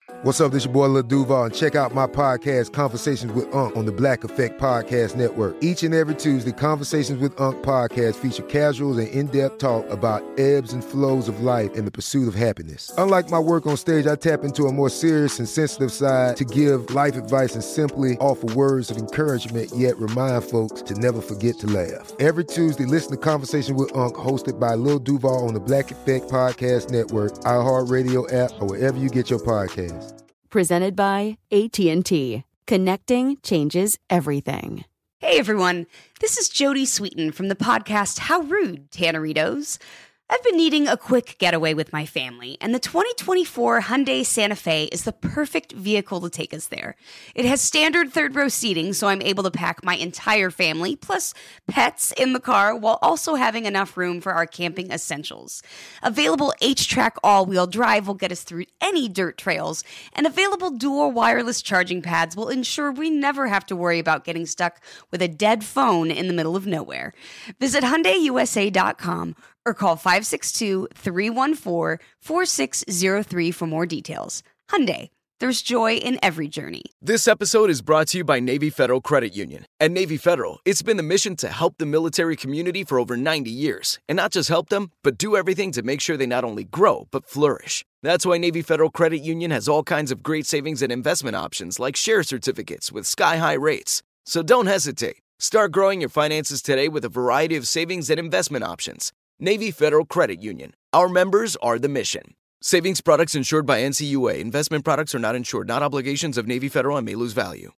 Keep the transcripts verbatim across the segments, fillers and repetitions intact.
What's up, this your boy Lil Duval, and check out my podcast, Conversations with Unc, on the Black Effect Podcast Network. Each and every Tuesday, Conversations with Unc podcast feature casuals and in-depth talk about ebbs and flows of life and the pursuit of happiness. Unlike my work on stage, I tap into a more serious and sensitive side to give life advice and simply offer words of encouragement, yet remind folks to never forget to laugh. Every Tuesday, listen to Conversations with Unc, hosted by Lil Duval on the Black Effect Podcast Network, iHeartRadio app, or wherever you get your podcasts. Presented by A T and T. Connecting changes everything. Hey everyone, this is Jodie Sweetin from the podcast How Rude, Tanneritos. I've been needing a quick getaway with my family, and the twenty twenty-four Hyundai Santa Fe is the perfect vehicle to take us there. It has standard third-row seating, so I'm able to pack my entire family, plus pets, in the car, while also having enough room for our camping essentials. Available H-Track all-wheel drive will get us through any dirt trails, and available dual wireless charging pads will ensure we never have to worry about getting stuck with a dead phone in the middle of nowhere. Visit Hyundai U S A dot com or call five six two, three one four, four six zero three for more details. Hyundai, there's joy in every journey. This episode is brought to you by Navy Federal Credit Union. At Navy Federal, it's been the mission to help the military community for over ninety years. And not just help them, but do everything to make sure they not only grow, but flourish. That's why Navy Federal Credit Union has all kinds of great savings and investment options like share certificates with sky-high rates. So don't hesitate. Start growing your finances today with a variety of savings and investment options. Navy Federal Credit Union. Our members are the mission. Savings products insured by N C U A. Investment products are not insured, not obligations of Navy Federal and may lose value.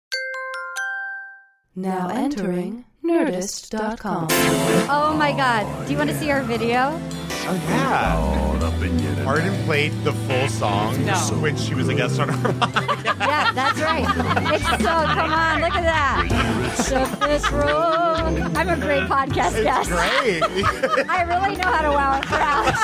Now entering Nerdist dot com. Oh my God. Do you want to see our video? Oh, yeah. Arden played the full song No. when she was a guest on our podcast. Yeah, that's right. It's so, come on, look at that. Accept this room. I'm a great podcast It's guest. great. I really know how to wow a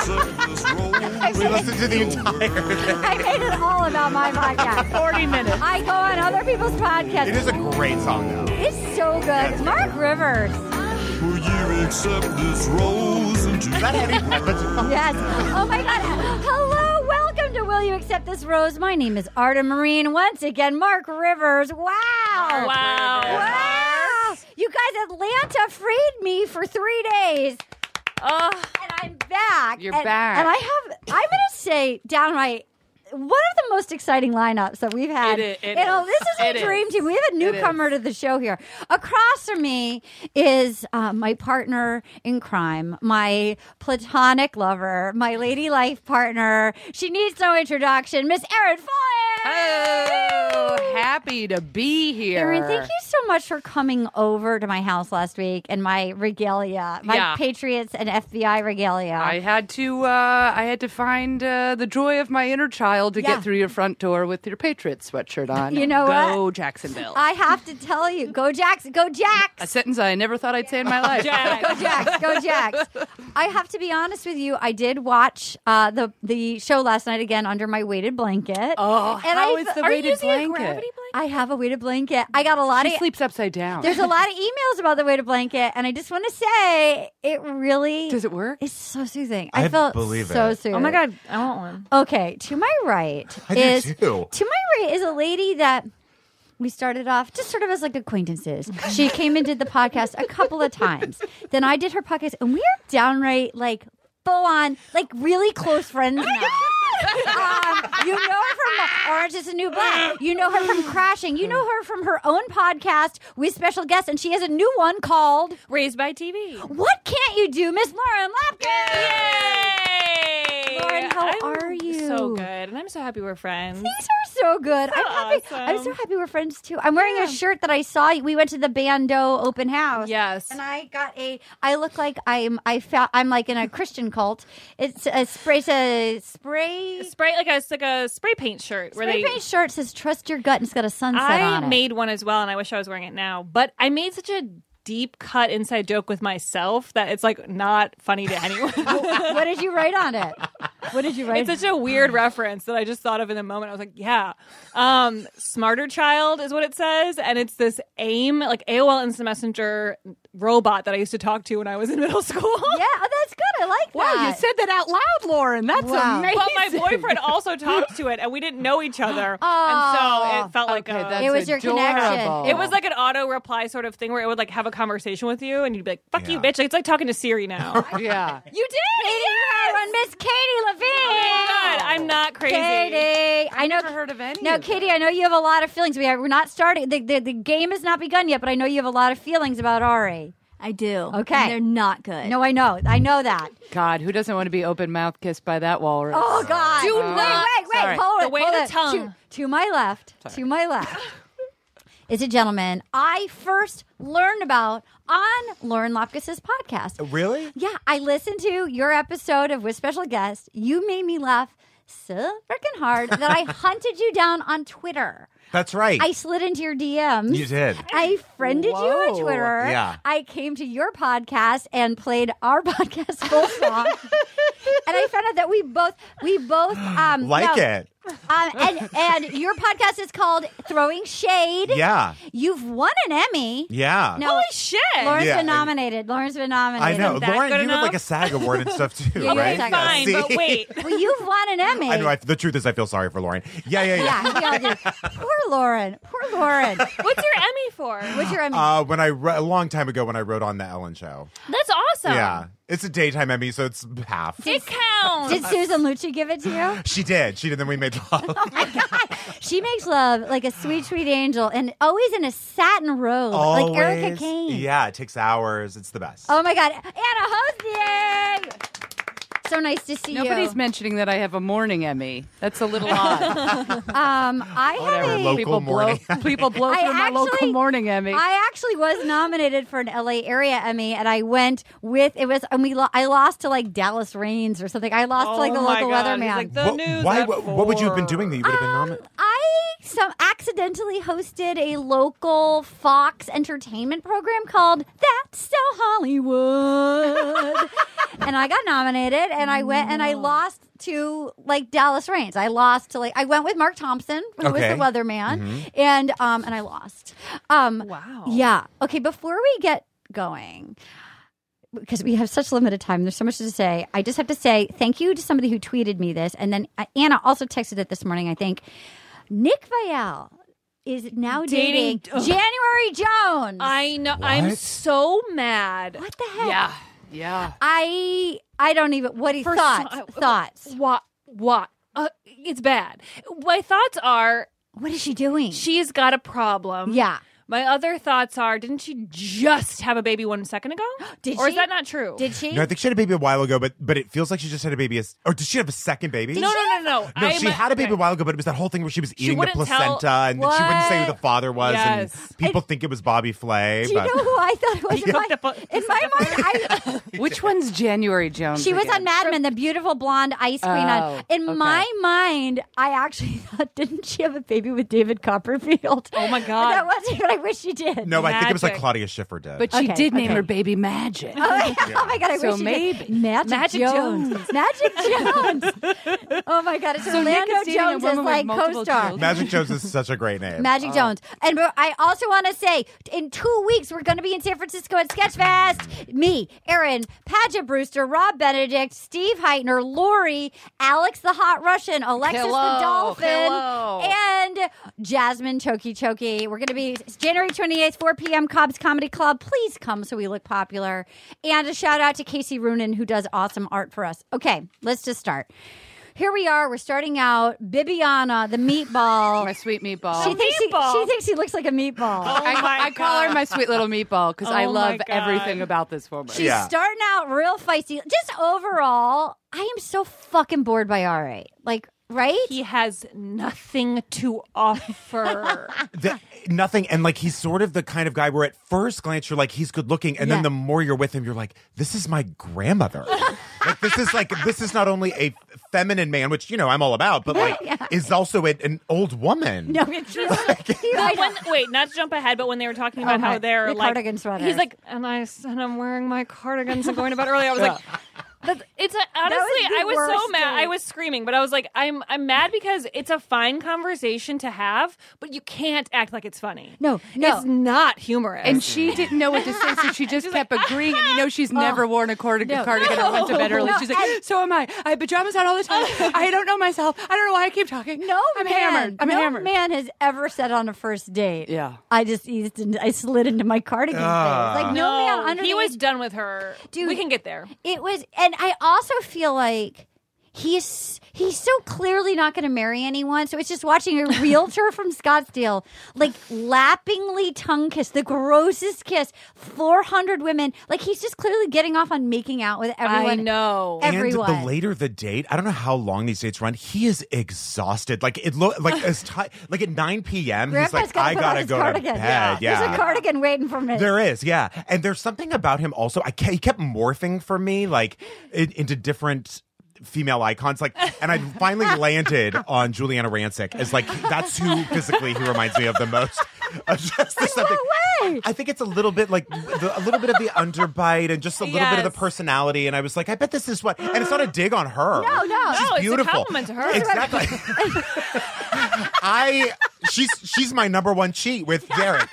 crowd. We listened to the entire thing. I made it all about my podcast. forty minutes. I go on other people's podcasts. It is a great song, though. It's so good. Mark Rivers. Will you accept this rose? And Is that Eddie Pepitone? Yes. Oh my God. Hello. Welcome to Will You Accept This Rose? My name is Arda Marine. Once again, Mark Rivers. Wow. Wow. Wow. You guys, Atlanta freed me for three days. Oh, And I'm back. You're and, back. And I have, I'm going to say downright, one of the most exciting lineups that we've had. It is- it you know, is. this is a It dream is. team. We have a newcomer to the show here. Across from me is uh, my partner in crime, my platonic lover, my lady life partner. She needs no introduction, Miss Erin Foley. oh, happy to be here. Erin, thank you so much for coming over to my house last week and my regalia, my Yeah. Patriots and F B I regalia. I had to, uh, I had to find uh, the joy of my inner child to Yeah. get through your front door with your Patriots sweatshirt on. You know Go what? Jacksonville. I have to tell you, go Jacks, go a Jacks. sentence I never thought I'd say in my life. Go Jacks, go Jacks. I have to be honest with you. I did watch uh, the the show last night again under my weighted blanket. Oh, and how I, is the are you weighted using a blanket? gravity blanket? I have a weighted blanket. I got a lot She of. sleeps upside down. There's a lot of emails about the weighted blanket, and I just want to say it really Does it work? It's so soothing. I, I felt believe so it. soothing. Oh my God, I want one. Okay, to my right I do is too. to my right is a lady that we started off just sort of as like acquaintances. She came and did the podcast a couple of times. Then I did her podcast, and we are downright like full on, like really close friends now. um, you know her from Orange is the New Black. You know her from Crashing. You know her from her own podcast with special guests, and she has a new one called Raised by T V. What Can't You Do, Miss Lauren Lapkus. Yay! Lauren, how I'm are you? So good, and I'm so happy we're friends. These are so good. I'm happy. I'm so awesome. happy we're friends too. I'm wearing a shirt that I saw. We went to the Bando open house. Yes. And I got a. I look like I'm. I felt. I'm like in a Christian cult. It's a spray. It's a spray. Spray like a it's like a spray paint shirt. Spray where they, paint shirt says "Trust Your Gut" and it's got a sunset I on it. made one as well, and I wish I was wearing it now. But I made such a deep cut inside joke with myself that it's like not funny to anyone. What did you write on it? What did you write? It's such a weird reference that I just thought of in the moment. I was like, yeah. Um, Smarter Child is what it says. And it's this AIM, like A O L Instant Messenger robot that I used to talk to when I was in middle school. Yeah, oh, that's good. I like Wow, that. you said that out loud, Lauren. That's Wow. amazing. But my boyfriend also talked to it, and we didn't know each other. Oh. And so it felt like Okay, a... that's It was your connection. adorable. It was like an auto reply sort of thing where it would like have a conversation with you, and you'd be like, "Fuck you, Yeah. bitch!" Like, it's like talking to Siri now. yeah. You did. Katie Rowe and Miss Katie Levine. Oh my God, I'm not crazy. Katie, I know. Never heard of any. Now, of Katie, them. I know you have a lot of feelings. We are, we're not starting. The, the the game has not begun yet, but I know you have a lot of feelings about Ari. I do. Okay. And they're not good. No, I know. I know that. God, who doesn't want to be open mouth kissed by that walrus? Oh God! Do wait, not- wait, wait! Sorry. Hold The it. way hold of the it. tongue. To, to my left. To my left. Is a gentleman I first learned about on Lauren Lopkis's podcast. Really? Yeah, I listened to your episode of With Special Guest. You made me laugh so freaking hard that I hunted you down on Twitter. That's right. I slid into your D Ms. You did. I friended you on Whoa. Twitter. Yeah. I came to your podcast and played our podcast full song. And I found out that we both we both um like no, it. Um, and and your podcast is called Throwing Shade. Yeah. You've won an Emmy. Yeah. No, Holy shit! Lauren's Yeah. been nominated. Lauren's been nominated. I know. Isn't that Lauren, good you have like a enough? SAG award and stuff too, Yeah, right? SAG Fine, See? but wait. Well, you've won an Emmy. I know. I, the truth is, I feel sorry for Lauren. Yeah, yeah, yeah. Yeah, we all do. Poor Lauren. Poor Lauren. What's your Emmy for? What's your Emmy? Uh, when I wr- a long time ago when I wrote on the Ellen Show. That's awesome. Yeah, it's a daytime Emmy, so it's half. It counts. Did Susan Lucci give it to you? She did. She did. Then we made love. Oh my God. She makes love like a sweet, sweet angel and always in a satin robe, like Erica Always. Kane. Yeah, it takes hours. It's the best. Oh my God. Anna Hosnier. So nice to see Nobody's you. mentioning that I have a morning Emmy. That's a little odd. Um, I Whatever, have a, local people morning. blow, people blow I through my local actually- morning Emmy. I actually was nominated for an L A area Emmy, and I went with it was, and we lo- I lost to like Dallas Raines or something. I lost to like the Oh my local God. weatherman. He's like, the What, news why? at What, what would you have been four. doing that you would have been Um, nominated? I some accidentally hosted a local Fox entertainment program called That's So Hollywood. And I got nominated and I went and I lost to like Dallas Raines. I lost to like I went with Mark Thompson, who Okay. was the weatherman, and um and I lost. Um Wow. Yeah. Okay, before we get going, because we have such limited time, there's so much to say. I just have to say thank you to somebody who tweeted me this, and then uh, Anna also texted it this morning, I think. Nick Vial is now dating, Dating- ugh. January Jones. I know. I'm What? so mad. what the heck? yeah. Yeah. I I don't even. What do you For thoughts? so- thoughts? What? What? Uh, it's bad. My thoughts are What is she doing? she's got a problem. yeah. My other thoughts are, didn't she just have a baby one second ago? Did or she? is that not true? Did she? No, I think she had a baby a while ago, but but it feels like she just had a baby. As, or did she have a second baby? no, no, no, no. No, I'm- she had a baby okay. a while ago, but it was that whole thing where she was eating the wouldn't tell- placenta and then she wouldn't say who What? the father was. Yes. And people think it was Bobby Flay. Do you but know who I thought it was? In my, The- in my mind, I, Which one's January Jones? she was again? on Mad Men, the beautiful blonde ice queen. Oh, on. In okay. my mind, I actually thought, didn't she have a baby with David Copperfield? Oh my God. That wasn't, but I wish she did. no, I think it was like Magic. Claudia Schiffer did. But she Okay, did name okay. her baby Magic. Oh my, oh my God! I So wish she maybe. did. Magic, Magic Jones. Jones. Magic Jones. Oh my God! It's So Nick Orlando is dating a Jones is woman with like multiple co-star. children. Magic Jones is such a great name. Magic Jones. And but I also want to say, in two weeks, we're going to be in San Francisco at Sketchfest. Me, Aaron, Padgett Brewster, Rob Benedict, Steve Heitner, Lori, Alex the Hot Russian, Alexis Hello, the Dolphin, hello. and Jasmine Choky Choky. We're going to be January twenty-eighth, four p.m. Cobb's Comedy Club. Please come so we look popular. And a shout out to Casey Roonan, who does awesome art for us. Okay, let's just start. Here we are. We're starting out. Bibiana, the meatball. My sweet meatball. She thinks, he, meatball. she thinks he looks like a meatball. I, Oh my I call her God. my sweet little meatball because I Oh love my God. everything about this woman. She's Yeah. starting out real feisty. Just overall, I am so fucking bored by R A. Like, right? He has nothing to offer. The- nothing. And like, he's sort of the kind of guy where at first glance, you're like, he's good looking. And Yeah. then the more you're with him, you're like, this is my grandmother. Like, this is like, this is not only a feminine man, which, you know, I'm all about, but like, Yeah. is also a, an old woman. No, it's just. But when, wait, not to jump ahead, but when they were talking about Oh, how my- they're the like cardigan sweaters. he's like, and I and I'm wearing my cardigans and going to bed early. I was like, But it's a, honestly, the I was so worst mad. date. I was screaming, but I was like, I'm I'm mad because it's a fine conversation to have, but you can't act like it's funny. No, no. It's not humorous. And she didn't know what to say, so she just kept agreeing. And you know, she's never worn a cardigan, No. cardigan or went to bed early. No, She's like, and- so am I. I have pajamas on all the time. I don't know myself. I don't know why I keep talking. No I'm man, hammered. I'm no hammered. man has ever said on a first date. Yeah. I just eased into, I slid into my cardigan Ah. phase. Like no, man under he the was age- done with her. Dude. We can get there. It was, and I also feel like he's he's so clearly not going to marry anyone. So it's just watching a realtor from Scottsdale like lappingly tongue kiss, the grossest kiss, four hundred women. Like he's just clearly getting off on making out with everyone. I know. Everyone. And the later the date, I don't know how long these dates run. He is exhausted. Like it look like as ti- like at nine p.m. he's Grandpa's like, gotta I put on gotta his go cardigan. to bed. Yeah, There's a cardigan waiting for me. There is, yeah. And there's something about him also. I ke- he kept morphing for me, like in, into different female icons. Like, and I finally landed on Juliana Rancic as like that's who physically he reminds me of the most. Of just the something. way? I think it's a little bit like the, a little bit of the underbite and just a little bit of the Yes. personality. And I was like, I bet this is what. And it's not a dig on her. No, no. She's No, it's a beautiful. compliment to her. Exactly. I she's she's my number one cheat with Derek.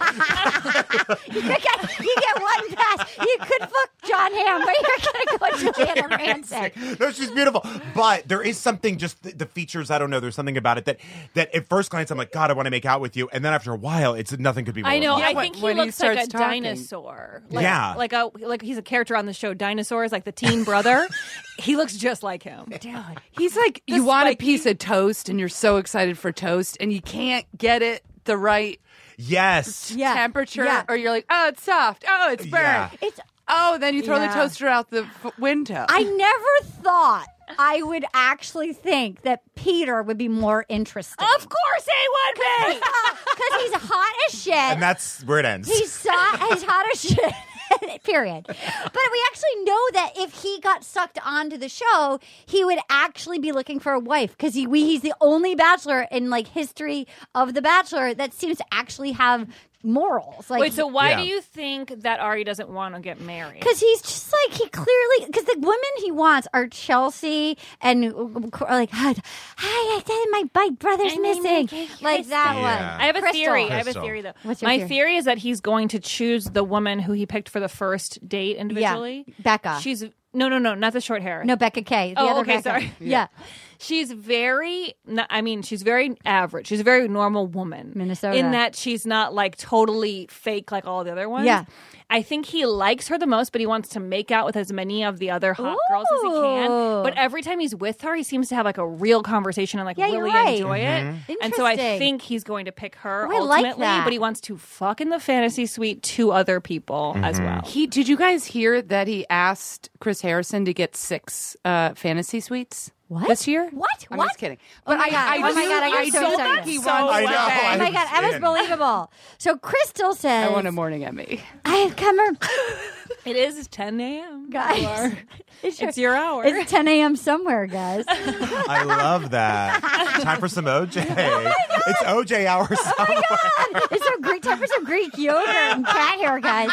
you, get, you get one pass. You could fuck John Hamm, but you're going to go Juliana Rancic. No, she's beautiful. But there is something, just the, the features, I don't know, there's something about it that that at first glance I'm like, God, I want to make out with you. And then after a while, it's nothing could be more I know. romantic. I when- think he when he looks like a starts talking. dinosaur. Like, Yeah. like a like he's a character on the show Dinosaurs, like the teen brother. He looks just like him. He's like, The you want a spiky- piece of toast, and you're so excited for toast, and you can't get it the right Yes. Yeah. temperature, Yeah. or you're like, oh, it's soft. Oh, it's burned. Yeah. It's Oh, then you throw Yeah. the toaster out the f- window. I never thought I would actually think that Peter would be more interesting. Of course he would be. Because he's hot as shit. And that's where it ends. He's, so, he's hot as shit. Period. But we actually know that if he got sucked onto the show, he would actually be looking for a wife because he we, he's the only bachelor in like history of The Bachelor that seems to actually have morals. Like, Wait, so why Yeah. do you think that Ari doesn't want to get married? because he's just like he clearly because the women he wants are Chelsea and uh, like hi, I said my my brother's missing like that Yeah. one. I have a Crystal. theory. I have a Crystal. theory though. What's your My theory? theory is that he's going to choose the woman who he picked for the first date individually. Yeah, Becca. She's no, no, no, not the short hair. No, Becca K. The Oh, other okay, Becca. sorry. Yeah. She's very, n- I mean, she's very average. She's a very normal woman. Minnesota. In that she's not like totally fake like all the other ones. Yeah. I think he likes her the most, but he wants to make out with as many of the other hot girls as he can. Ooh. But every time he's with her, he seems to have like a real conversation and like Yeah, you're really right. enjoy Mm-hmm. it. And so I Interesting. think he's going to pick her Oh, I like ultimately, that. but he wants to fuck in the fantasy suite two other people Mm-hmm. as well. He did you guys hear that he asked Chris Harrison to get six uh, fantasy suites What? this year? What? I'm What? just kidding. Oh my But God. I, I Oh my do- God, I got I so do excited. think he So wants. I know, bad. I Oh my God, was Emma's in. believable. So Crystal says, I want a morning at me. I have come her. It is ten a.m. Guys, it's, It's your hour. It's ten a.m. somewhere, guys. I love that. Time for some O J. It's O J hour somewhere. It's so great. Time for some Greek yogurt and cat hair, guys.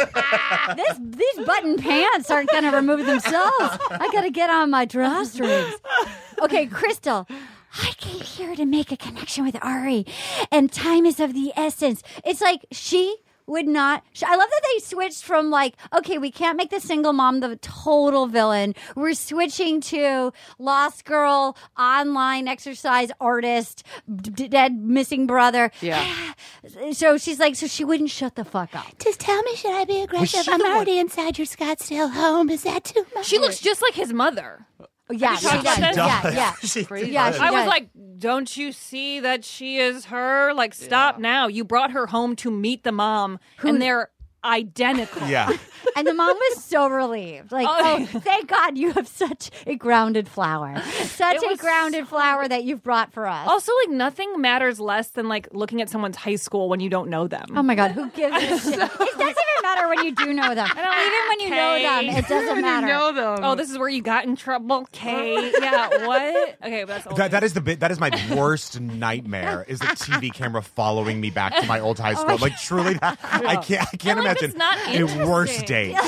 This these button pants aren't going to remove themselves. I got to get on my drawstrings. Okay, Crystal. I came here to make a connection with Ari, and time is of the essence. It's like she would not. I love that they switched from like, okay, we can't make the single mom the total villain. We're switching to lost girl, online exercise artist, d- dead missing brother. Yeah. So she's like, so she wouldn't shut the fuck up. Just tell me, should I be aggressive? she I'm the one- already inside your Scottsdale home. Is that too much? She looks just like his mother. Yeah, she talked does. about Yeah, that? yeah. She Yeah, does. she I was does. like, don't you see that she is her? Like, stop now. You brought her home to meet the mom, and they're identical. Yeah. And the mom was so relieved. Like, Oh. oh, thank God you have such a grounded flower. Such It a was grounded flower that you've brought for us. Also, like, nothing matters less than, like, looking at someone's high school when you don't know them. Oh my God, who gives a shit? It doesn't even matter matter when you do know them. Even when you know them, it doesn't matter. know them. Oh, this is where you got in trouble, Kay. Yeah, what? Okay, but that's That, that is the bit. That is my worst nightmare. Is the T V camera following me back to my old high school? Like truly, that, I can't. I can't like, imagine that's not a worse date. like,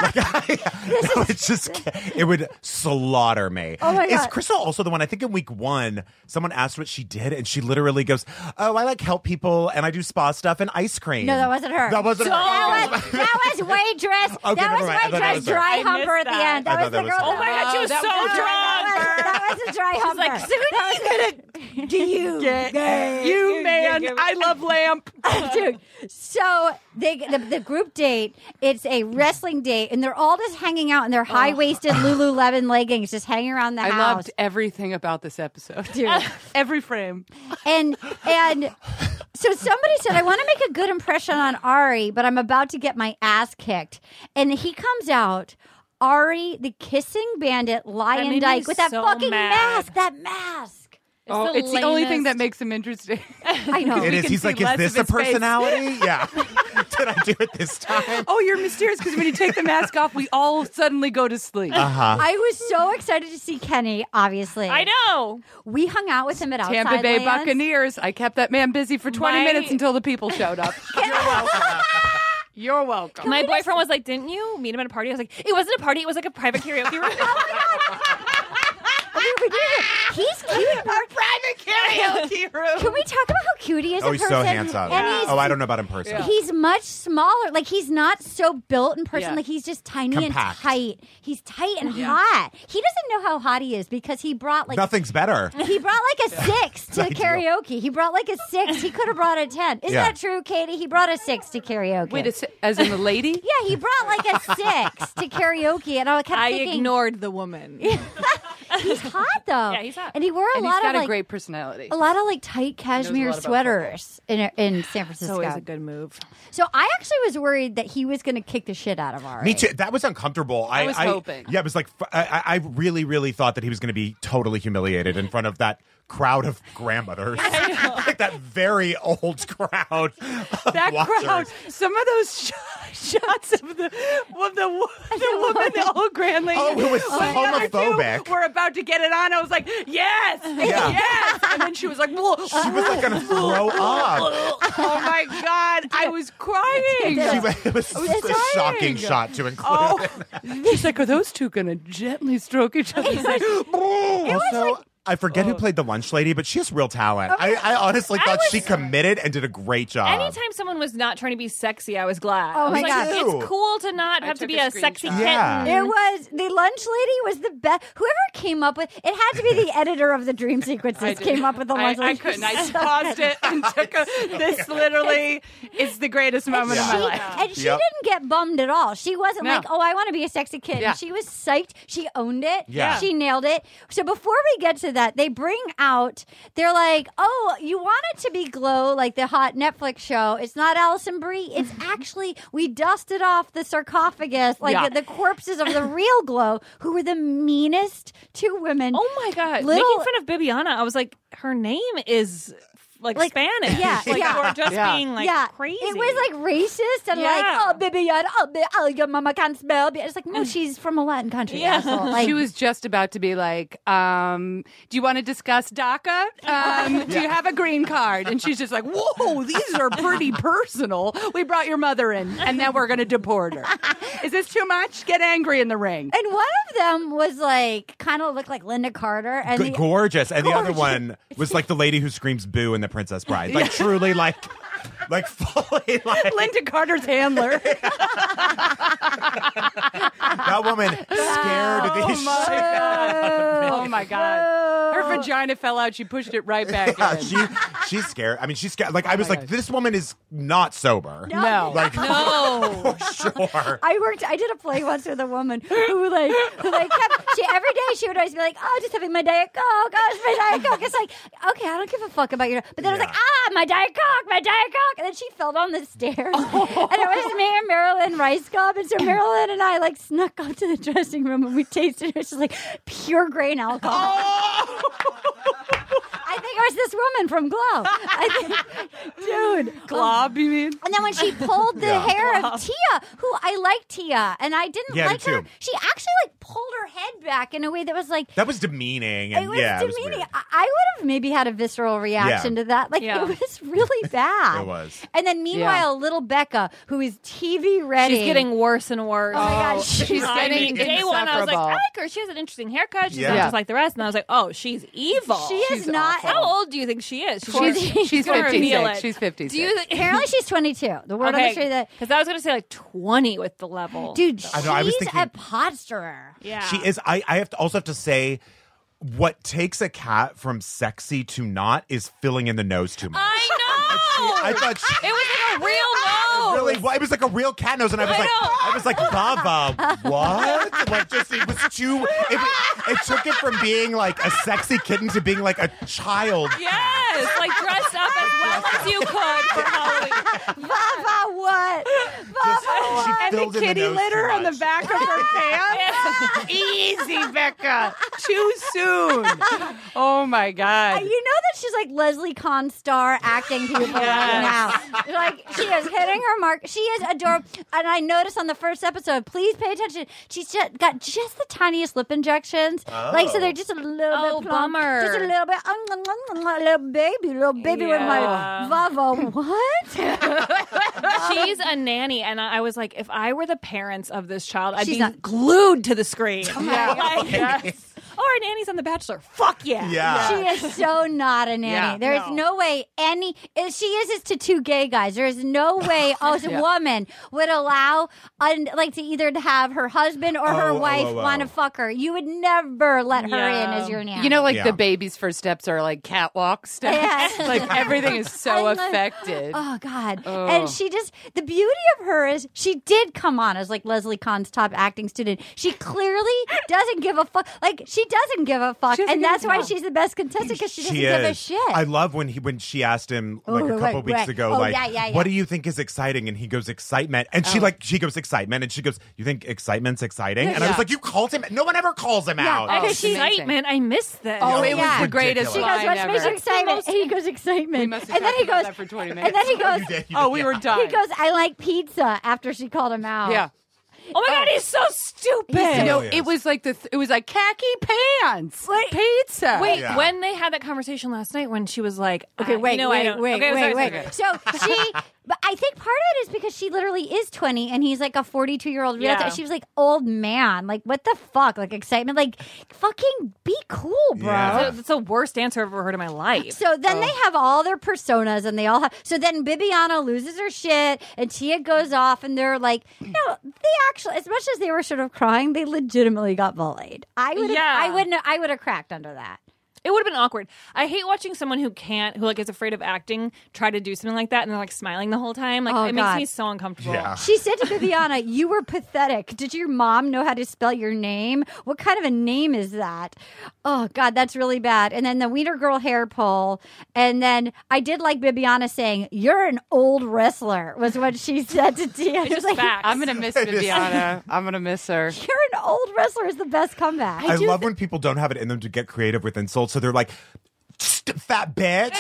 I, no, it just it would slaughter me. Oh my Is God. Crystal also the one? I think in week one, someone asked what she did, and she literally goes, "Oh, I like help people, and I do spa stuff and ice cream." No, that wasn't her. That wasn't her. That was, that was waitress. Okay, that never was mind. I thought that waitress was her. dry I humper missed at the that. end. I That was thought the that was girl. her. Oh my God, she was that so was- drunk. That was a dry She's humper. like, Sweetie, do you? You man, I love lamp. Dude, so they the, the group date, it's a wrestling date, and they're all just hanging out in their high waisted Lululemon leggings, just hanging around the I house. loved everything about this episode. Dude. Every frame. And and so somebody said, I want to make a good impression on Ari, but I'm about to get my ass kicked. And he comes out, Ari, the kissing bandit, Lion made me Dyke, with that so fucking mad. mask. That mask. Oh, the it's the only thing lamest- that makes him interesting. I know. It We is. can He's see like, is less this of a his face." personality? Yeah. Did I do it this time? Oh, you're mysterious because when you take the mask off, we all suddenly go to sleep. Uh huh. I was so excited to see Kenny, obviously. I know. We hung out with him at Outside Tampa Bay Lands. Buccaneers. I kept that man busy for twenty My- minutes until the people showed up. You're welcome. You're welcome. My boyfriend was like, "Didn't you meet him at a party?" I was like, "It wasn't a party. It was like a private karaoke room." I mean, we did it. He's cute. Our private karaoke room. Can we talk about how cute he is Oh, in he's person? so handsome. And he's, Oh, I don't know about in person. Yeah. He's much smaller. Like, he's not so built in person. Yeah. Like, he's just tiny Compact. and tight. He's tight and hot. He doesn't know how hot he is because he brought, like, Nothing's better. he brought like a six to Ideal. karaoke. He brought like a six. He could have brought a ten. Isn't Yeah. that true, Katie? He brought a six to karaoke. Wait, a se- as in the lady? Yeah, he brought like a six to karaoke, and I kept I thinking, ignored the woman. he's hot though. Yeah, he's hot. and he wore a And lot he's got of a like great personality. a lot of like tight cashmere lot about sweaters in in San It's Francisco. always a good move. So I actually was worried that he was going to kick the shit out of Ari. Me too. That was uncomfortable. I, was hoping. Yeah, it was like f- I, I really, really thought that he was going to be totally humiliated in front of that crowd of grandmothers, like that very old crowd. Of That watchers. crowd, some of those sh- shots of the of the, wo- the woman, the old grand lady. Oh, it was when the other two homophobic. Were about to get it on. I was like, yes, yes, and then she was like, whoa. She was like going to throw up. Oh my god, I was crying. She was, it was a shocking shot to include. Oh, she's like, are those two gonna gently stroke each other's like, Also, I forget who played the lunch lady, but she has real talent. I, I honestly I thought was- she committed and did a great job. Anytime someone was not trying to be sexy, I was glad. Oh I was my like, God. it's cool to not have to took be a a, sexy screenshot. Yeah. kitten. It was the lunch lady was the best. Whoever came up with it had to be the editor of the dream sequences came up with the I, lunch I lady. couldn't. I paused it and took a. This literally is the greatest moment of my She- life. And she Yep. didn't get bummed at all. She wasn't No. like, oh, I want to be a sexy kid. Yeah. She was psyched. She owned it. Yeah. She nailed it. So before we get to that, they bring out, they're like, oh, you want it to be Glow, like the hot Netflix show. It's not Allison Brie. It's actually, we dusted off the sarcophagus, like Yeah. the, the corpses of the real Glow, who were the meanest two women. Oh my god! Little- Making fun of Bibiana, I was like, her name is like, Like, Spanish. yeah, like yeah. or just Yeah. being like yeah, crazy. It was like racist and like, Yeah. oh, baby, yeah, oh, ba- oh, your mama can't spell. It's like, no, she's from a Latin country. Yeah. asshole. Like, She was just about to be like, um, do you want to discuss DACA? Um, do you have a green card? And she's just like, whoa, these are pretty personal. We brought your mother in, and then we're going to deport her. Is this too much? Get angry in the ring. and one of them was like, kind of looked like Linda Carter, and G- the, gorgeous. And the other Gorgeous. one was like the lady who screams boo in The Princess Bride. Like truly like like fully like Linda Carter's handler. that woman scared the Oh my shit. god! Oh my god! Her vagina fell out. She pushed it right back Yeah, in. she she's scared. I mean, she's scared. Like I was like, this woman is not sober. No. Like no. sure. I worked. I did a play once with a woman who like, who like kept. She every day she would always be like, "Oh, just having my diet coke. Oh, it's my diet coke." It's like, okay, I don't give a fuck about your. But then I was like, ah, my diet coke, my diet coke, and then she fell down the stairs, and it was me and Marilyn Rice Cobb, and so Marilyn and I like snuck up to the dressing room and we tasted it. It was just like pure grain alcohol. I think it was this woman from Glow. I think, dude. Glob, you mean? And then when she pulled the Yeah. hair of Tia, who I like Tia, and I didn't Yeah, me like her. too. She actually like pulled her head back in a way that was like That was demeaning. And it was yeah, demeaning. It was weird. I, I would have maybe had a visceral reaction Yeah. to that. Like Yeah. it was really bad. It was. And then meanwhile, little Becca, who is T V ready, She's getting worse and worse. Oh my God, she's I getting mean, day one, I was like, insufferable. I like her. She has an interesting haircut. She's Yeah. not Yeah. just like the rest. And I was like, oh, she's evil. She is not. How old do you think she is? She's, gonna- she's gonna reveal fifty-six. it. She's fifty-six. Do you? Apparently, she's twenty-two. The word on the street that because I was going to say like twenty with the level. dude, I know, I was she's thinking- a potsterer. yeah, She is. I, I have to also have to say, what takes a cat from sexy to not is filling in the nose too much. I know. I thought she, it was like a real nose. really, well, it was like a real cat nose, and I was I like, know. I was like, Baba, what? Like, just it was too. It, it took it from being like a sexy kitten to being like a child. Yes, like dressed up as well as you could for Halloween. Baba, what? Just, Baba, she and filled the in kitty nose litter too on the much. back of her pants. Easy, Becca. Too soon. Oh my Uh, God. You know that she's like Leslie Kahn star acting people right now. Like she is hitting her mark. She is adorable. And I noticed on the first episode, please pay attention. She's just got just the tiniest lip injections. Like so they're just a little Oh, bit plump. bummer. Just a little bit um, um, um, um, little baby, little baby with my Yeah. Vava. What? She's a nanny, and I I was like, if I were the parents of this child, I'd She's be not- glued to the screen. Yeah. Like, yes. Oh, our nanny's on The Bachelor. Fuck yeah. Yeah. She is so not a nanny. Yeah, there is no. no. way any. If she is is to two gay guys. There is no way a Yeah. woman would allow, un, like, to either to have her husband or her Oh, oh, wife oh, oh. want to fuck her. You would never let her Yeah. in as your nanny. You know, like Yeah. the baby's first steps are like catwalk steps. Yeah. Like everything is so I love- affected. Oh God! Oh. And she just the beauty of her is she did come on as like Leslie Kahn's top acting student. She clearly doesn't give a fuck. Like she doesn't give a fuck, She doesn't and give a that's why fuck. she's the best contestant because she doesn't She give a is. shit. I love when he when she asked him like Oh, a couple right, weeks right. ago, Oh, like, yeah, yeah, yeah. what do you think is exciting? And he goes, excitement. And she Oh. like she goes, excitement, and she goes, you think excitement's exciting? And I Yeah. was like, you called him. No one ever calls him Yeah. out. Oh, Because she- Excitement. I missed this. Oh, Yeah. it was Yeah. the greatest She Ridiculous. goes, line "What makes ever. you excitement?" And he goes, "Excitement." We must have and then talked he about goes, that for twenty and then he minutes. goes, You did, you Oh, did, we yeah. were he dying. goes, "I like pizza." After she called him out. Yeah. Oh my God, he's so stupid. He No, really is. it was like the th- it was like khaki pants. Wait. Pizza. Wait, Yeah. when they had that conversation last night, when she was like, Okay, uh, wait, you know, I wait, don't- wait, okay, wait, sorry, wait. sorry, So she, but I think part of it is because she literally is twenty and he's like a forty-two year old realtor. Yeah. She was like, old man. Like, what the fuck? Like, excitement. Like, fucking be cool, bro. Yeah. So- That's the worst answer I've ever heard in my life. So then they have all their personas and they all have. So then Bibiana loses her shit and Tia goes off and they're like, you know, they actually, as much as they were sort of crying, they legitimately got bullied. I would, Yeah. I wouldn't, I would have cracked under that. It would have been awkward. I hate watching someone who can't, who like is afraid of acting, try to do something like that, and they're like smiling the whole time. Like Oh, it God. makes me so uncomfortable. Yeah. She said to Bibiana, "You were pathetic. Did your mom know how to spell your name? What kind of a name is that?" Oh God, that's really bad. And then the Wiener Girl hair pull, and then I did like Bibiana saying, "You're an old wrestler," was what she said to Tia. It's She was just like, facts. I'm gonna miss Viviana. I'm gonna miss her. "You're an old wrestler" is the best comeback. I love when people don't have it in them to get creative with insults, so they're like, "St- fat bitch."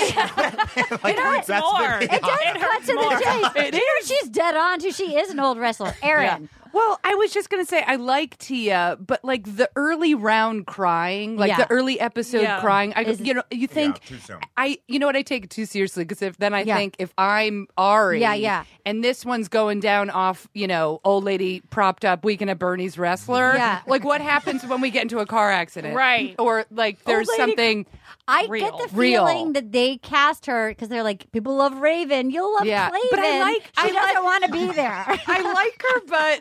Like, You know what? that's More. what It does It cut hurts to more. the chase. You know, she's dead on too. She is an old wrestler. Erin. Well, I was just gonna say I like Tia, but like the early round crying, like Yeah. the early episode Yeah. crying, I Is- you know you think too soon. I you know what I take it too seriously because if then I Yeah. think if I'm Ari, Yeah, yeah. and this one's going down off you know old lady propped up Weekend at Bernie's wrestler, Yeah. like what happens when we get into a car accident, Right. Or like there's lady- something. I Real. get the Real. feeling that they cast her because they're like, people love Raven. You'll love Yeah. Clavin. But I like- She I like- doesn't want to be there. I like her, but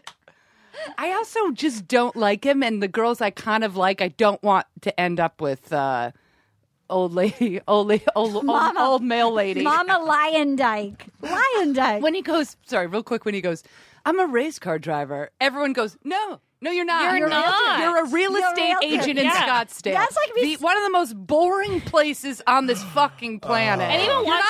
I also just don't like him. And the girls I kind of like, I don't want to end up with uh, old lady, old lady, old, old, Mama. old male lady. Mama Lion Dyke. Lion Dyke. When he goes, sorry, real quick, when he goes, I'm a race car driver. Everyone goes, no. No, you're not. You're not. You're a real You're a estate realtor. agent in Yeah. Scottsdale. That's like me- the, one of the most boring places on this fucking planet. And even you're not watching a race Although, car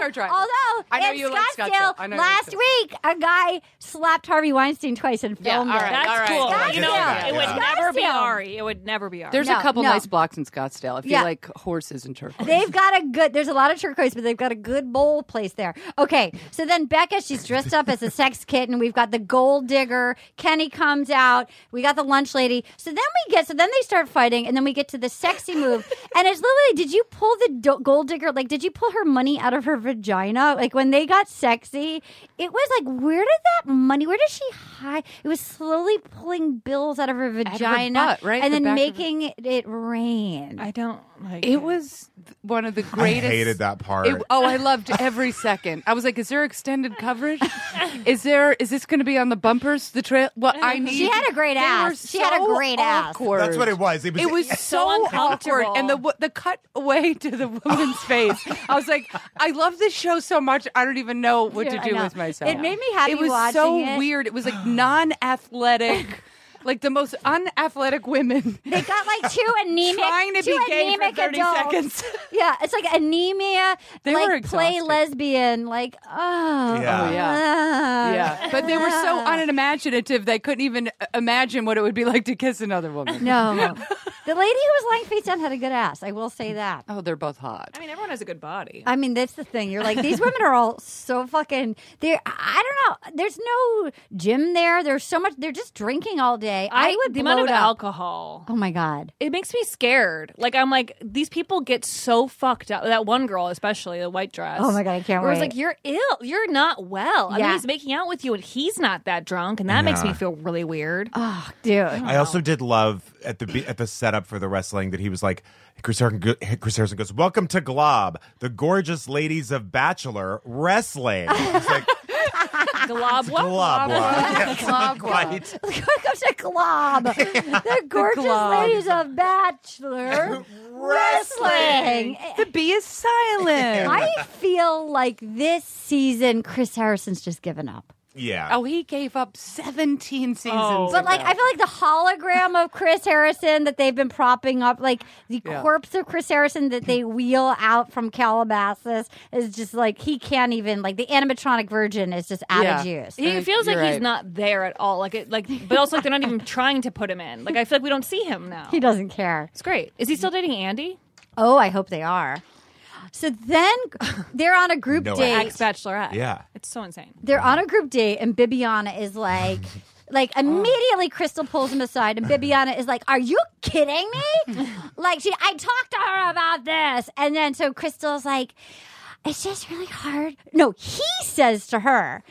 car driver. Although I know in you like Scottsdale, Scottsdale. I know you like last week a guy slapped Harvey Weinstein twice and Yeah, filmed all it. right, That's all right. cool. Scottsdale. You know, Yeah. it would Yeah. never be Scottsdale. Ari. It would never be Ari. There's No, a couple no. nice blocks in Scottsdale if Yeah. you like horses and turquoise. They've got a good, there's a lot of turquoise, but they've got a good bowl place there. Okay, so then Becca, she's dressed up as a sex kitten. We've got the gold digger. Kenny comes out. We got the lunch lady. So then we get, so then they start fighting, and then we get to the sexy move. And it's literally, did you pull the do- gold digger, like, did you pull her money out of her vagina? Like, when they got sexy, it was like, where did that money, where did she hide? It was slowly pulling bills out of her vagina. butt, right? And The then back of her- making it, it rain. I don't like It was th- one of the I greatest. hated that part. It- oh, I loved every second. I was like, "Is there extended coverage? Is there? Is this going to be on the bumpers? The trail? Well, I need." She had a great They ass. were She had a so great ass. awkward. That's what it was. It was, It was so so awkward, uncomfortable. and the w- the cut away to the woman's face. I was like, I love this show so much. I don't even know what Yeah, to I do know. with myself. It made me happy It was watching so it. weird. It was like non-athletic. Like the most unathletic women. They got like two anemic, Trying to two be gay for anemic thirty adults. seconds. Yeah, it's like anemia. They like were play exhausted. lesbian. Like oh Yeah. Oh, yeah. ah. Yeah, but they were so unimaginative they couldn't even uh, imagine what it would be like to kiss another woman. No, the lady who was lying face down had a good ass. I will say that. Oh, they're both hot. I mean, everyone has a good body. I mean, that's the thing. You're like, these women are all so fucking. They're. I don't know. There's no gym there. There's so much. They're just drinking all day. I, would the amount of bloat up. alcohol. Oh my god. It makes me scared. Like I'm like these people get so fucked up. That one girl, especially the white dress. Oh my god, I can't Where I was wait. like, you're ill. You're not well. I Yeah. mean, he's making out with you, and he's not that drunk, and that makes Yeah. me feel really weird. Oh, dude. I also did love at the be- at the setup for the wrestling that he was like, Chris Harrison, go- Chris Harrison goes, "Welcome to Glob, the gorgeous ladies of Bachelor Wrestling." It's like Glob, what? Glob, Glob, glob. Welcome to Glob, the gorgeous Glob. ladies of Bachelor Wrestling. The bee is silent. I feel like this season, Chris Harrison's just given up. Yeah. Oh, he gave up seventeen seasons. Oh. But like, ago. I feel like the hologram of Chris Harrison that they've been propping up, like the Yeah. corpse of Chris Harrison that they wheel out from Calabasas, is just like he can't even like the animatronic version is just out Yeah. of juice. He Uh, feels like you're he's right. not there at all. Like it, like, but also like they're not even trying to put him in. Like I feel like we don't see him now. He doesn't care. It's great. Is he still dating Andy? Oh, I hope they are. So then they're on a group No, date. Ex Bachelorette. Yeah. It's so insane. They're on a group date, and Bibiana is like, like immediately Crystal pulls him aside, and Bibiana is like, "Are you kidding me?" Like she, I talked to her about this, and then so Crystal's like, "It's just really hard." No, he says to her,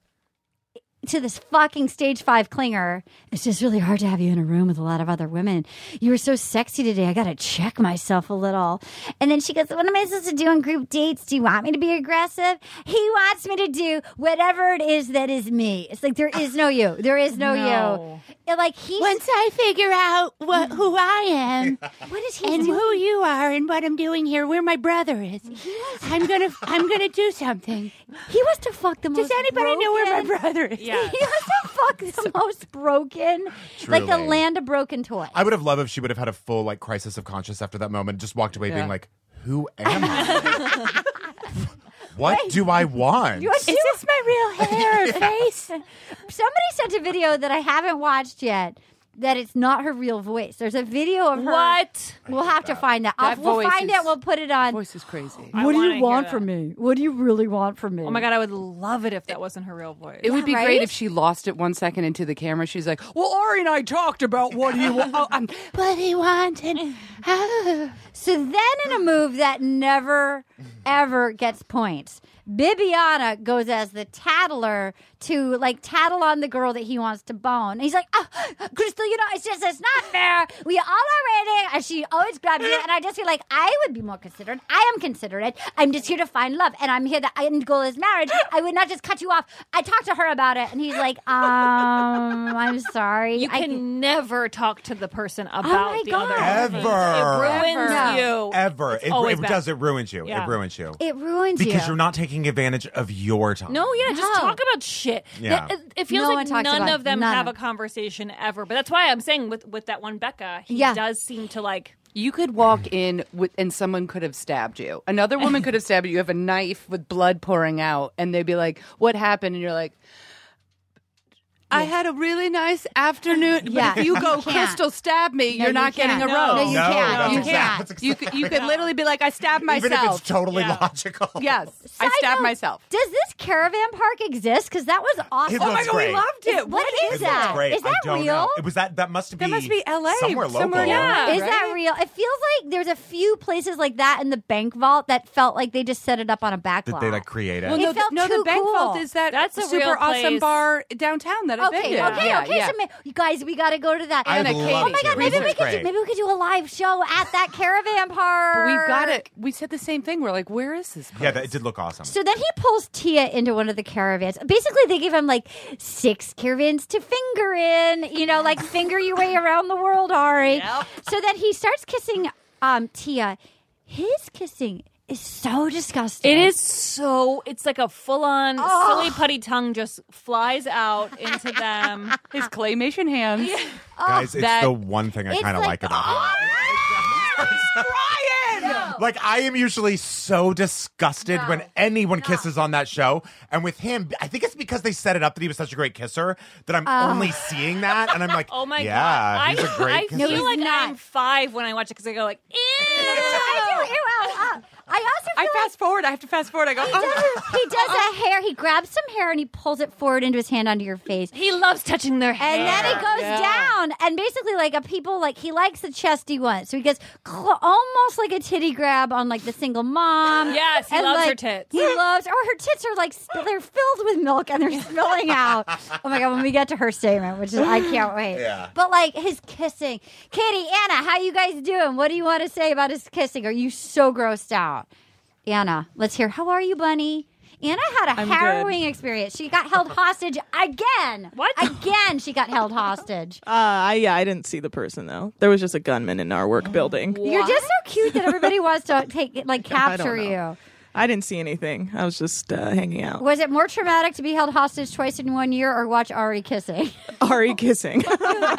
to this fucking stage five clinger, "It's just really hard to have you in a room with a lot of other women. You were so sexy today. I got to check myself a little." And then she goes, "What am I supposed to do on group dates? Do you want me to be aggressive?" He wants me to do whatever it is that is me. It's like there is no you. There is no, No. you. And like he's Once I figure out what who I am what is he and doing? who you are and what I'm doing here, where my brother is, I'm gonna I'm gonna do something. He wants to fuck the most. Does anybody know where my broken- brother is? Yeah. He wants to fuck the most broken, like the Truly. land of broken toys. I would have loved if she would have had a full like crisis of conscience after that moment, just walked away Yeah. being like, "Who am I? What do I want?" You want Is this my real hair or face? Somebody sent a video that I haven't watched yet. That it's not her real voice. There's a video of her. What? We'll have to find that. That I'll, we'll voice find is- it. We'll put it on. voice is crazy. I What do wanna you hear want that. from me? What do you really want from me? Oh my god, I would love it if that wasn't her real voice. It would be right? great if she lost it one second into the camera. She's like, "Well, Ari and I talked about what he wa- oh, um, What he wanted. Ah. So then, in a move that never, ever gets points, Bibiana goes as the tattler to like tattle on the girl that he wants to bone. And he's like, "Oh, Crystal, you know, it's just it's not fair. We all are ready." And she always grabs you, and I just feel like I would be more considerate. I am considerate. I'm just here to find love, and I'm here. The end goal is marriage. I would not just cut you off. I talked to her about it, and he's like, "Um, I'm sorry. You I can never talk to the person about my the God. other Ever. It ruins Ever. you. Ever. It's It, always it bad. does. It ruins you. Yeah. It ruins you. It ruins Because you you're not taking advantage of your time. No, yeah, just No. talk about shit. Yeah. It, it feels No one like talks none about of them none have of- a conversation ever. But that's why I'm saying with with that one Becca, he Yeah. does seem to like You could walk in with, and someone could have stabbed you. Another woman could have stabbed you. You have a knife with blood pouring out, and they'd be like, "What happened?" And you're like, I had a really nice afternoon. Yeah. But if you go, You can't. Crystal, stab me, No, you're you not getting a can't. rose. No, you No, can't. that's You exact- can't. that's You could, you could literally be like, I stabbed myself. Even if it's totally Yeah. logical. Yes, I Side stabbed note, myself. Does this caravan park exist? Because that was awesome. It Oh my looks God, we great. loved Is- what is It that? looks great. Is that I don't real? know. It was that. That must be. That must be L A, Somewhere local. somewhere- yeah. Is right? that real? It feels like there's a few places like that in the bank vault that felt like they just set it up on a back Did lot. they like create it? Well, It no, felt the, no, too the bank cool. vault is that That's a super real awesome place. bar downtown that I've been Okay, to. okay, Yeah, okay. yeah. So ma- you guys, we got to go to that. I'd Anna, love Katie. Oh my to. god, maybe It we looks could do, great. maybe we could do a live show at that caravan park. But we've got it. We said the same thing. We're like, where is this place? Yeah, that, it did look awesome. So then he pulls Tia into one of the caravans. Basically, they give him like six caravans to finger in, you know, like finger your way around the world, Ari. So then he starts kissing um, Tia. His kissing is so disgusting. It is so. It's like a full-on Oh. silly putty tongue just flies out into them. His claymation hands. Guys, it's that- the one thing I It's kind of like- like about him. Brian! Like, I am usually so disgusted No. when anyone kisses on that show. And with him, I think it's because they set it up that he was such a great kisser that I'm only seeing that. And I'm like, Oh my yeah, god! he's I, a great I kisser. feel he's like not. I'm five when I watch it because I go like, ew. I do. Ew, ow, ow. I also I feel like fast forward. I have to fast forward. I go, he oh. does, he does a hair. He grabs some hair and he pulls it forward into his hand onto your face. He loves touching their hair. And then he goes Yeah. down, and basically, like a people, like he likes the chesty one, so he gets cl- almost like a titty grab on like the single mom. Yes, he And, loves like, her tits. He loves, or her tits are like sp- they're filled with milk and they're spilling out. Oh my god! When we get to her statement, which is I can't wait. Yeah. But like his kissing, Katie, Anna, how you guys doing? What do you want to say about his kissing? Are you so grossed out? Anna, let's hear. How are you, bunny? Anna had a I'm harrowing experience. She got held hostage again. What? Again, she got held hostage. Uh, I, yeah, I didn't see the person though. There was just a gunman in our work building. You're just so cute that everybody wants to take it, like I don't capture know. you. I didn't see anything. I was just uh, hanging out. Was it more traumatic to be held hostage twice in one year or watch Ari kissing? Ari kissing. How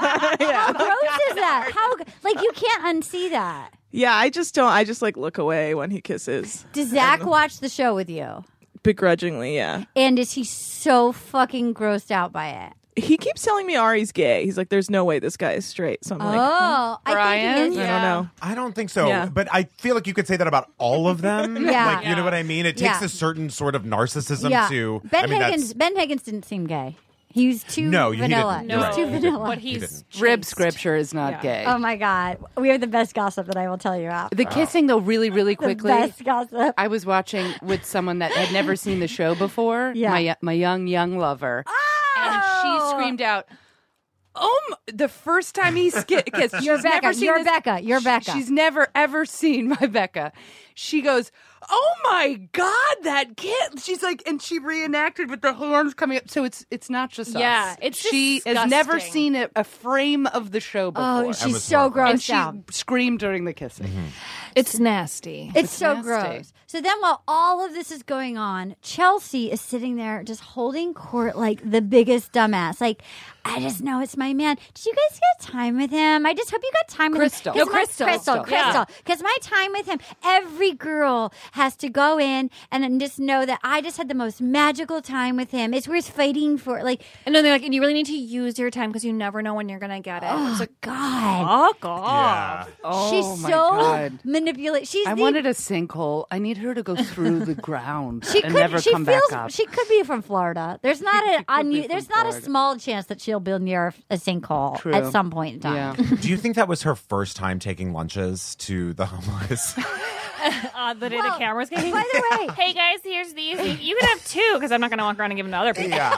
gross is that? How like you can't unsee that. Yeah, I just don't. I just like look away when he kisses. Does Zach watch the show with you? Begrudgingly, yeah. And is he so fucking grossed out by it? He keeps telling me Ari's gay. He's like, "There's no way this guy is straight." So I'm like, Oh, I Brian? think he is. I don't know. I don't think so. Yeah. But I feel like you could say that about all of them. Yeah. Like, you know what I mean? It takes Yeah. a certain sort of narcissism Yeah. to. Ben I mean, Higgins. that's. Ben Higgins didn't seem gay. He was too No, he vanilla. didn't. He was No. too He vanilla. But he's Rib chaste. scripture is not Yeah. gay. Oh my god, we have the best gossip that I will tell you after. the kissing, though, really, really quickly. The best gossip. I was watching with someone that had never seen the show before. Yeah. My my young young lover, and she screamed out, "Oh!" m- The first time he sk- kissed, You're she's Becca. never seen You're this- Becca. You're Becca. She's never ever seen my Becca. She goes, "Oh my god, that kid!" She's like, and she reenacted with the horns coming up. So it's it's not just us. Yeah, it's she has never disgusting. seen a, a frame of the show before. Oh, was she's so horrible. and grossed she out. screamed during the kissing. It's nasty. It's, so nasty. gross. So then, while all of this is going on, Chelsea is sitting there just holding court like the biggest dumbass. Like, I just know it's my man. Did you guys get time with him? I just hope you got time with Crystal. him. 'Cause No, my- Crystal. Crystal, Crystal. Crystal. Because my time with him, every girl has to go in and then just know that I just had the most magical time with him. It's worth fighting for. Like, And then they're like, and you really need to use your time because you never know when you're gonna get it. oh It's like, God, fuck off. Yeah. Oh she's my so god. manipulative. She's I the wanted a sinkhole. I need her to go through the ground She and could. never she come feels. back up. She could be from Florida. There's not a. could be Unu- from there's not a Florida. small chance that she'll be near a sinkhole True. at some point in time. yeah. Do you think that was her first time taking lunches to the homeless? Uh, the day Well, the cameras came. By the way, Hey guys, here's these. You can have two because I'm not gonna walk around and give them to other people. yeah.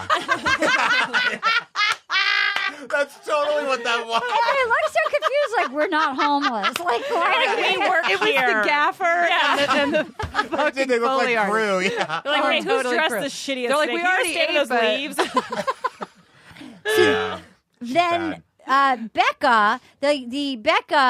That's totally what that was. they look so confused. Like we're not homeless. Like why? Like, we work It was here. the gaffer Yeah. and the, and the fucking Did they look Foley like artist. crew? Yeah. They're like, Oh, wait, totally who's dressed true. the shittiest? They're like, today? we Can you already stand ate, those but- leaves. Yeah. Then Bad. uh, Becca, the the Becca,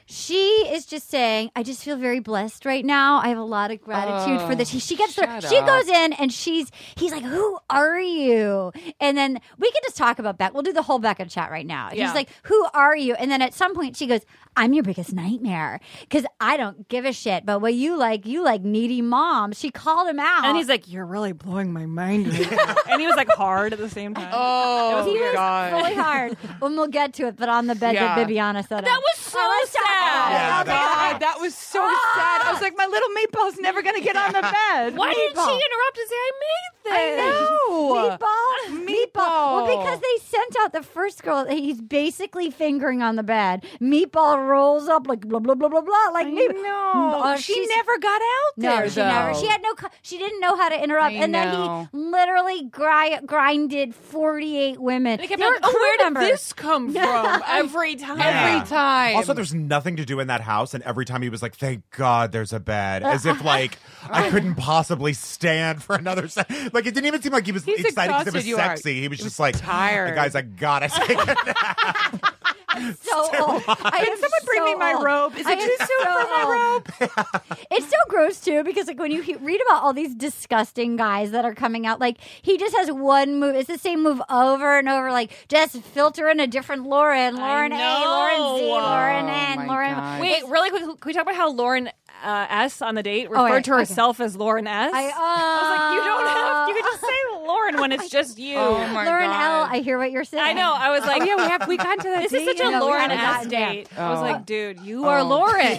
She is just saying, I just feel very blessed right now. I have a lot of gratitude Oh, for this. She, she gets there. shut She up. goes in and she's he's like, who are you? And then we can just talk about Beck. We'll do the whole Becca chat right now. Yeah. He's like, who are you? And then at some point she goes, I'm your biggest nightmare because I don't give a shit. But what you like, you like needy mom. She called him out. And he's like, you're really blowing my mind right now. And he was like hard at the same time. Oh, It was he weird. was God. really hard. And we'll get to it, but on the bed Yeah. that Bibiana said. That was so Oh, let's talk about sad. it. Yeah, Oh, that- God, that was so sad. I was like, my little meatball's never going to get on the bed. Why didn't she Meatball. interrupt and say, I made this? I know. Meatball? Meatball. Well, because they sent out the first girl that he's basically fingering on the bed. Meatball rolls up like blah, blah, blah, blah, blah. Like, I meat- know. Oh, she she's- never got out No, there, she never. though. She had no. co- She didn't know how to interrupt, I and then know. he literally gri- grinded forty-eight women. They kept They were like, oh, crew where did members. this come from? Every time. Yeah. Every time. Also, there's nothing to do in that house, and every time he was like, "Thank God there's a bed," as if like I couldn't possibly stand for another second. Like it didn't even seem like he was He's excited because it was exhausted, you are. sexy. He was He just was like, tired. Guys, I gotta take a nap. So old. I Can am someone bring so me my old. robe? Is I it am too soon so for my old. robe? It's so gross too because like when you he- read about all these disgusting guys that are coming out, like he just has one move. It's the same move over and over. Like just filter in a different Lauren, Lauren A, Lauren Z, know. Lauren Oh, N, my Lauren. God. Wait, really quick, can we talk about how Lauren uh, S on the date Oh, referred yeah, to okay. herself as Lauren S? I, uh, I was like, you don't have, you can just say Lauren when it's just you. Oh, my Lauren God. L. I hear what you're saying. I know. I was like, Oh, yeah, we have we got to that this is date such a yet? No, we Lauren haven't S gotten there. date. I was Oh. like, dude, you are Oh. Lauren.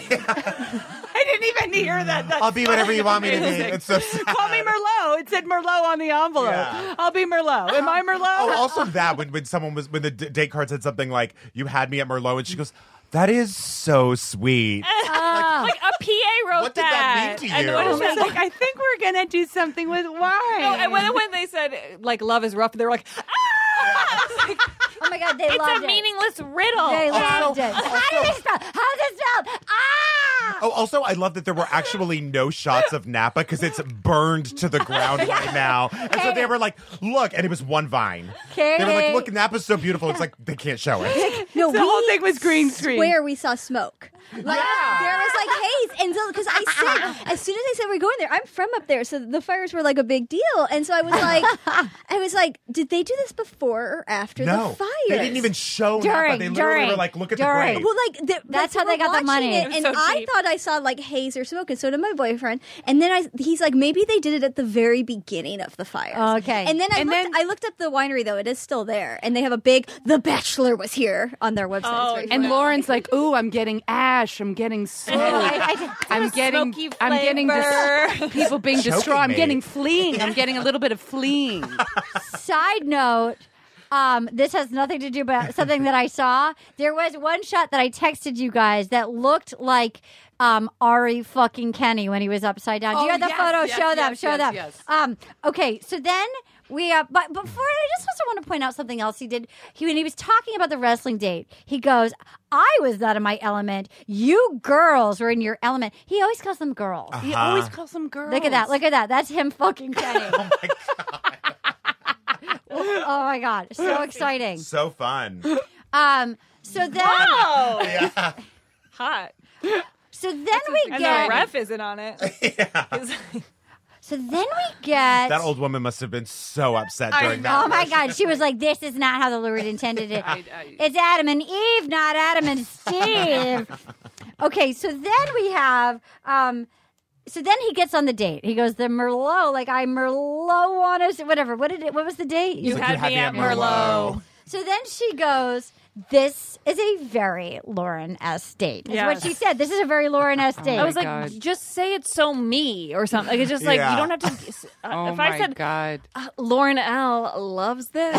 I didn't even hear that. That's I'll be whatever you want me to be. amazing. It's so sad. Call me Merlot. It said Merlot on the envelope. Yeah. I'll be Merlot. Am I Merlot? Oh, also that when when someone was when the d- date card said something like, "You had me at Merlot," and she goes, "That is so sweet." like a P A wrote What did that mean to And you? when I it was was like, I think we're gonna do something with wine. No, and when, when they said like love is rough, they were like, ah! I was like, Oh my God, they it's loved a it. meaningless riddle. They loved Also- it. How does it spell? How does it spell? Ah! Oh, also, I love that there were actually no shots of Napa because it's burned to the ground right now. And so they were like, look, and it was one vine. They were like, look, Napa's so beautiful. It's like, they can't show it. No, the we whole thing was green screen. swear we saw smoke. Like, there was like haze, and so because I said as soon as I said we're going there, I'm from up there, so the fires were like a big deal, and so I was like, I was like, did they do this before or after No, the fires? they didn't even show Napa. During, They literally during, were like, look at during. the grave. Well, like th- That's that's how they we're got the watching money. it, It was and so I cheap. thought I saw like haze or smoke, and so did my boyfriend. And then I, he's like, maybe they did it at the very beginning of the fires. Okay. And then I And looked, then- I looked up the winery though; it is still there, and they have a big "The Bachelor was here" on their website. Oh, It's very And funny. Lauren's like, "Ooh, I'm getting ash. I'm getting smoke. I- I- I'm a getting, smoky I'm getting flavor." dis- people being Choking destroyed. I'm me. getting fleeing. I'm getting a little bit of fleeing. Side note, um, this has nothing to do about something that I saw. There was one shot that I texted you guys that looked like um, Ari fucking Kenny when he was upside down. Do you Oh, have the yes, photo? yes, show them. yes, show yes, them. yes. Um, okay, so then we. Uh, but before, I just also want to point out something else he did. He when he was talking about the wrestling date, he goes, "I was not in my element. You girls were in your element." He always calls them girls. He Uh-huh. always calls them girls. Look at that! Look at that! That's him fucking Kenny. oh my god! Oh my god! So exciting. So fun. Um. So then, Oh, Yeah. hot. so then we And get. the ref isn't on it. It's like- So then we get. That old woman must have been so upset I during know. that. Oh my god! She was like, "This is not how the Lord intended it. I- I- It's Adam and Eve, not Adam and Steve." Okay, so then we have. Um, so then he gets on the date. He goes, "The Merlot, like I Merlot want us, whatever. What did it? What was the date?" You like, had, "You had me me at at Merlot. Merlot." So then she goes, "This is a very Lauren S date." Is what Yes. she said. This is a very Lauren S date. I was my like, God. just say it's so me or something. Like it's just like Yeah. you don't have to. Uh, Oh if my I said God. uh, Lauren L loves this,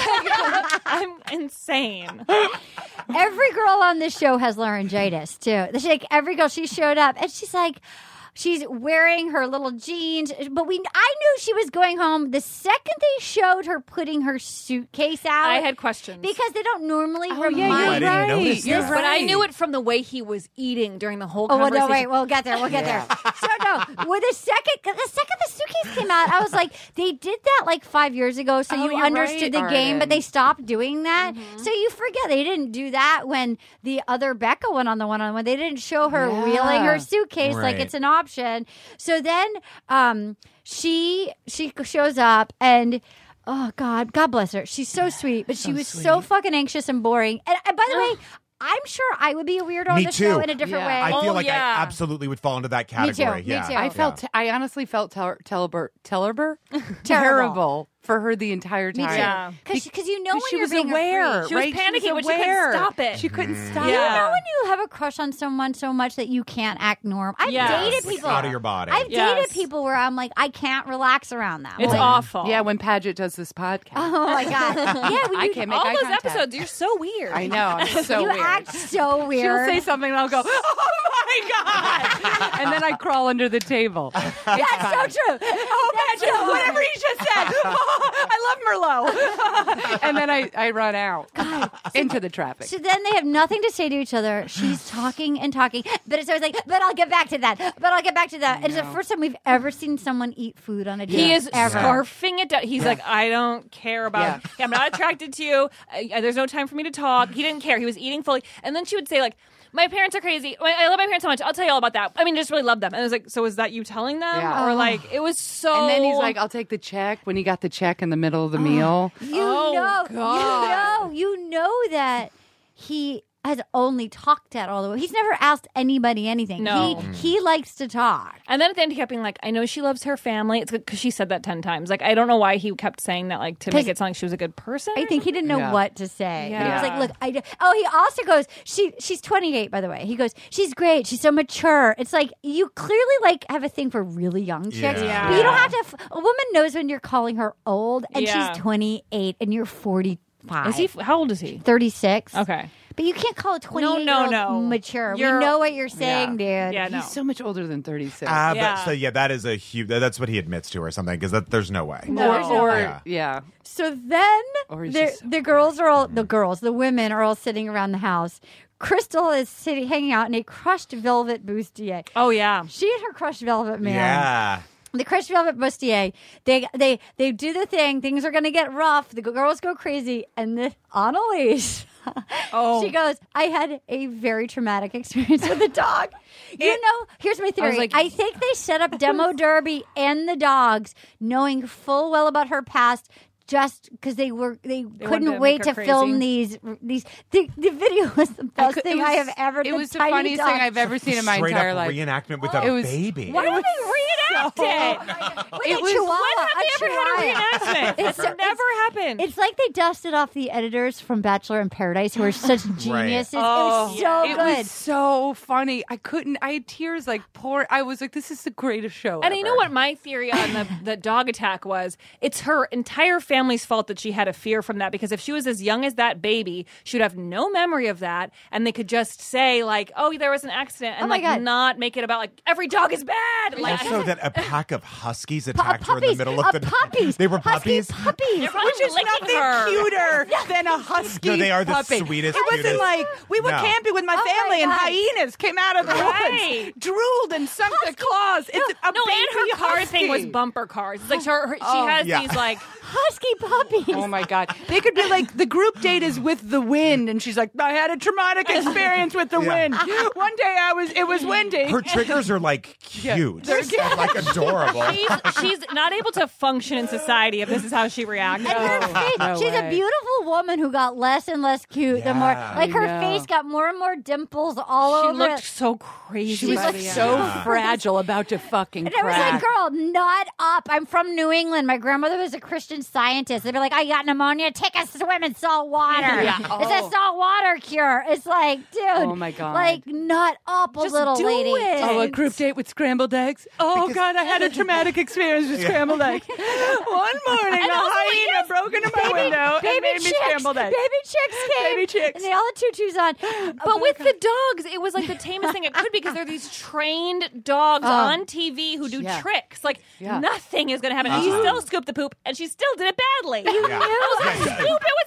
I'm insane. Every girl on this show has laryngitis too. She's like every girl. She showed up and she's like, she's wearing her little jeans. But we, I knew she was going home the second they showed her putting her suitcase out. I had questions because they don't normally Oh, remind. yeah, you're I didn't right. notice You're that. But I right. knew it from the way he was eting during the whole Oh well, conversation. no, wait, we'll get there. We'll get there. So no, no. Well, the second, the second the suitcase came out, I was like, they did that like five years ago, so Oh, you you're understood right, the game, but Arden. they stopped doing that. So you forget they didn't do that when the other Becca went on the one-on-one. They didn't show her Yeah. wheeling her suitcase like Right. it's an option. So then, um, she she shows up and. Oh God, God bless her. She's so sweet, but she was so fucking anxious and boring. And, and by the way, I'm sure I would be a weirdo on Me the show too. in a different Yeah. way. I feel Oh, like yeah. I absolutely would fall into that Me too, category. me yeah. too. I Yeah. felt. I honestly felt tel- Telber, Tellerber Terrible. terrible for her the entire Me time. too. Yeah. Because you know when she you're was being aware. a freak. She was right? panicking, but she couldn't aware. stop it. She couldn't Mm. stop. You Yeah. know when you have a crush on someone so much that you can't act normal? I've Yes. dated Like people. out of your body. I've Yes. dated people where I'm like, I can't relax around them. It's Like, awful. Yeah, when Paget does this podcast. Oh my God. Yeah, when I you, can't make All eye those contact. episodes, you're so weird. I know. I'm so you weird. act so She'll weird. say something and I'll go, oh my God. And then I crawl under the table. It's That's fine. so true. Oh, Paget, so whatever he just said. I love Merlot. And then I, I run out into the traffic. So then they have nothing to say to each other. She's talking and talking, but it's always like, but I'll get back to that. But I'll get back to that. And it's the first time we've ever seen someone eat food on a date. He is ever. scarfing it down. He's like, I don't care about. I'm not attracted to you. Uh, there's no time for me to talk. He didn't care. He was eating fully. And then she would say, like, my parents are crazy. I I love my parents so much. I'll tell you all about that. I mean, just really love them. And I was like, so is that you telling them? Yeah. Or like, it was so. And then he's like, I'll take the check when he got the check in the middle of the meal. You Oh, know, God. you know, you know that he has only talked at all the way. He's never asked anybody anything. No. He, he likes to talk. And then at the end, he kept being like, I know she loves her family. It's because she said that ten times. Like, I don't know why he kept saying that, like, to make it sound like she was a good person. I think he didn't know Yeah. what to say. But he was Yeah. like, look, I do. Oh, he also goes, she she's twenty-eight, by the way. He goes, she's great. She's so mature. It's like, you clearly, like, have a thing for really young chicks. Yeah. But you don't have to, f- a woman knows when you're calling her old, and Yeah. she's twenty-eight, and you're forty-five. Is he, how old is he? thirty-six. Okay. But you can't call a twenty-eight no, year old no. mature. You're- we know what you're saying, Yeah, dude. no. He's so much older than thirty-six. Ah, Yeah. but, so yeah, that is a huge. That's what he admits to or something because that there's no way. No, or, there's no or way. Yeah. yeah. So then Or he's the, just so the girls are all, the girls, the women are all sitting around the house. Crystal is sitting, hanging out in a crushed velvet bustier. Oh, yeah. She and her crushed velvet man. Yeah. The crushed velvet bustier. They they they do the thing. Things are going to get rough. The girls go crazy, and the Annalise. Oh. She goes, I had a very traumatic experience with a dog. You know, here's my theory. I, like- think they set up Demo Derby and the dogs, knowing full well about her past. Just because they were, they, wanted couldn't to wait make to her film crazy. these. These the, the video was the best could- thing it I was- have ever. It was the tiny funniest dog. thing I've ever seen in my Straight entire up life. reenactment with It a was- baby. Why did they reenact it? With It a was- chihuahua, When have a they ever had a chihuahua. reenactment? It's It's so- never happened. It's like they dusted off the editors from Bachelor in Paradise who are such geniuses. Oh, it was so It good. was so funny. I couldn't. I had tears like pour. I was like, "This is the greatest show." And ever. you know what my theory on the, the dog attack was? It's her entire family's fault that she had a fear from that, because if she was as young as that baby, she would have no memory of that, and they could just say like, "Oh, there was an accident," and Oh my like God. not make it about like every dog is bad. Like, Also, that a pack of huskies Pu- attacked her in the puppies, middle uh, of the puppies. They were Husky puppies. puppies. They're probably Which is licking nothing her. cuter than a husky. No, they are the puppy. sweetest, It wasn't cutest. like we were No. camping with my Oh my family and God. hyenas came out of the Right. woods, drooled and sunk their claws. It's a No, baby and her car husky. thing was bumper cars. It's like her, her, she Oh. has Yeah. these like Husky puppies. Oh my God! They could be like the group date is with the wind, and she's like, "I had a traumatic experience with the Yeah. wind. One day I was, it was windy." Her triggers are like cute, they're and, like adorable. she's, she's not able to function in society if this is how she reacts. And her face, no she's a way. beautiful woman who got less and less cute. The more, Yeah. like her I know. face got more and more dimples all She over looked it. so crazy. She was by the so end. fragile, about to fucking And I was crack. like, girl, not up. I'm from New England. My grandmother was a Christian Scientist. They'd be like, I got pneumonia. Take a swim in salt water. Yeah. It's Oh. a salt water cure. It's like, dude. Oh, my God. Like, nut up a Just little do lady. it. Just- Oh, a group date with scrambled eggs? Oh, God, I had a traumatic experience with scrambled eggs. One morning, And a also, hyena yes, broke into my window baby and made me chicks, scrambled eggs. baby chicks came. Baby chicks. And they all had tutus on. But with the dogs, it was like the tamest thing it could be, because they're these trained dogs on T V who do Yeah. tricks. Like Yeah. nothing is going to happen. And she still scooped the poop, and she still did it badly. You Yeah. knew. I was like, Yeah, yeah. stupid with some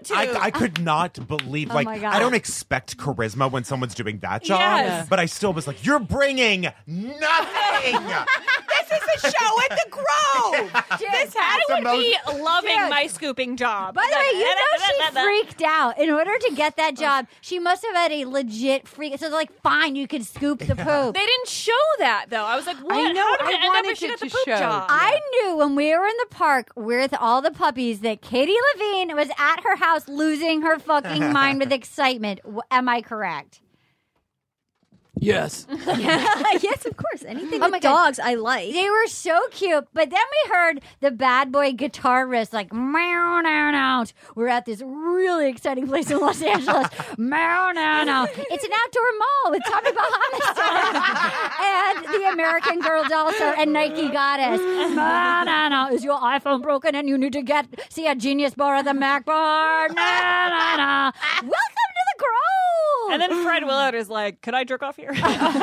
to. I, I could not believe, Oh like, my God. I don't expect charisma when someone's doing that job, Yes. but I still was like, you're bringing nothing. This is a show at the Grove. This I would be loving Dude. my scooping job. By the way, you know she freaked out. In order to get that job, she must have had a legit freak. So they're like, fine, you can scoop the poop. They didn't show that though. I was like, what? I know, How did I it end wanted up she it got the to poop show. job? I knew when we were in the park with all the puppies that Katie Levine was at her house losing her fucking mind with excitement. W- Am I correct? Yes. Yes, of course. Anything Oh with my God. dogs, I like. They were so cute. But then we heard the bad boy guitar riff like, meow, now, now. We're at this really exciting place in Los Angeles. Meow, now, now. It's an outdoor mall with Tommy Bahama and the American Girl doll store and Nike Goddess. Meow, now, now. Is your iPhone broken and you need to get see a Genius bar at the Mac bar? Meow, now, now. Welcome to the Grove. And then Fred Willard is like, could I jerk off here? It's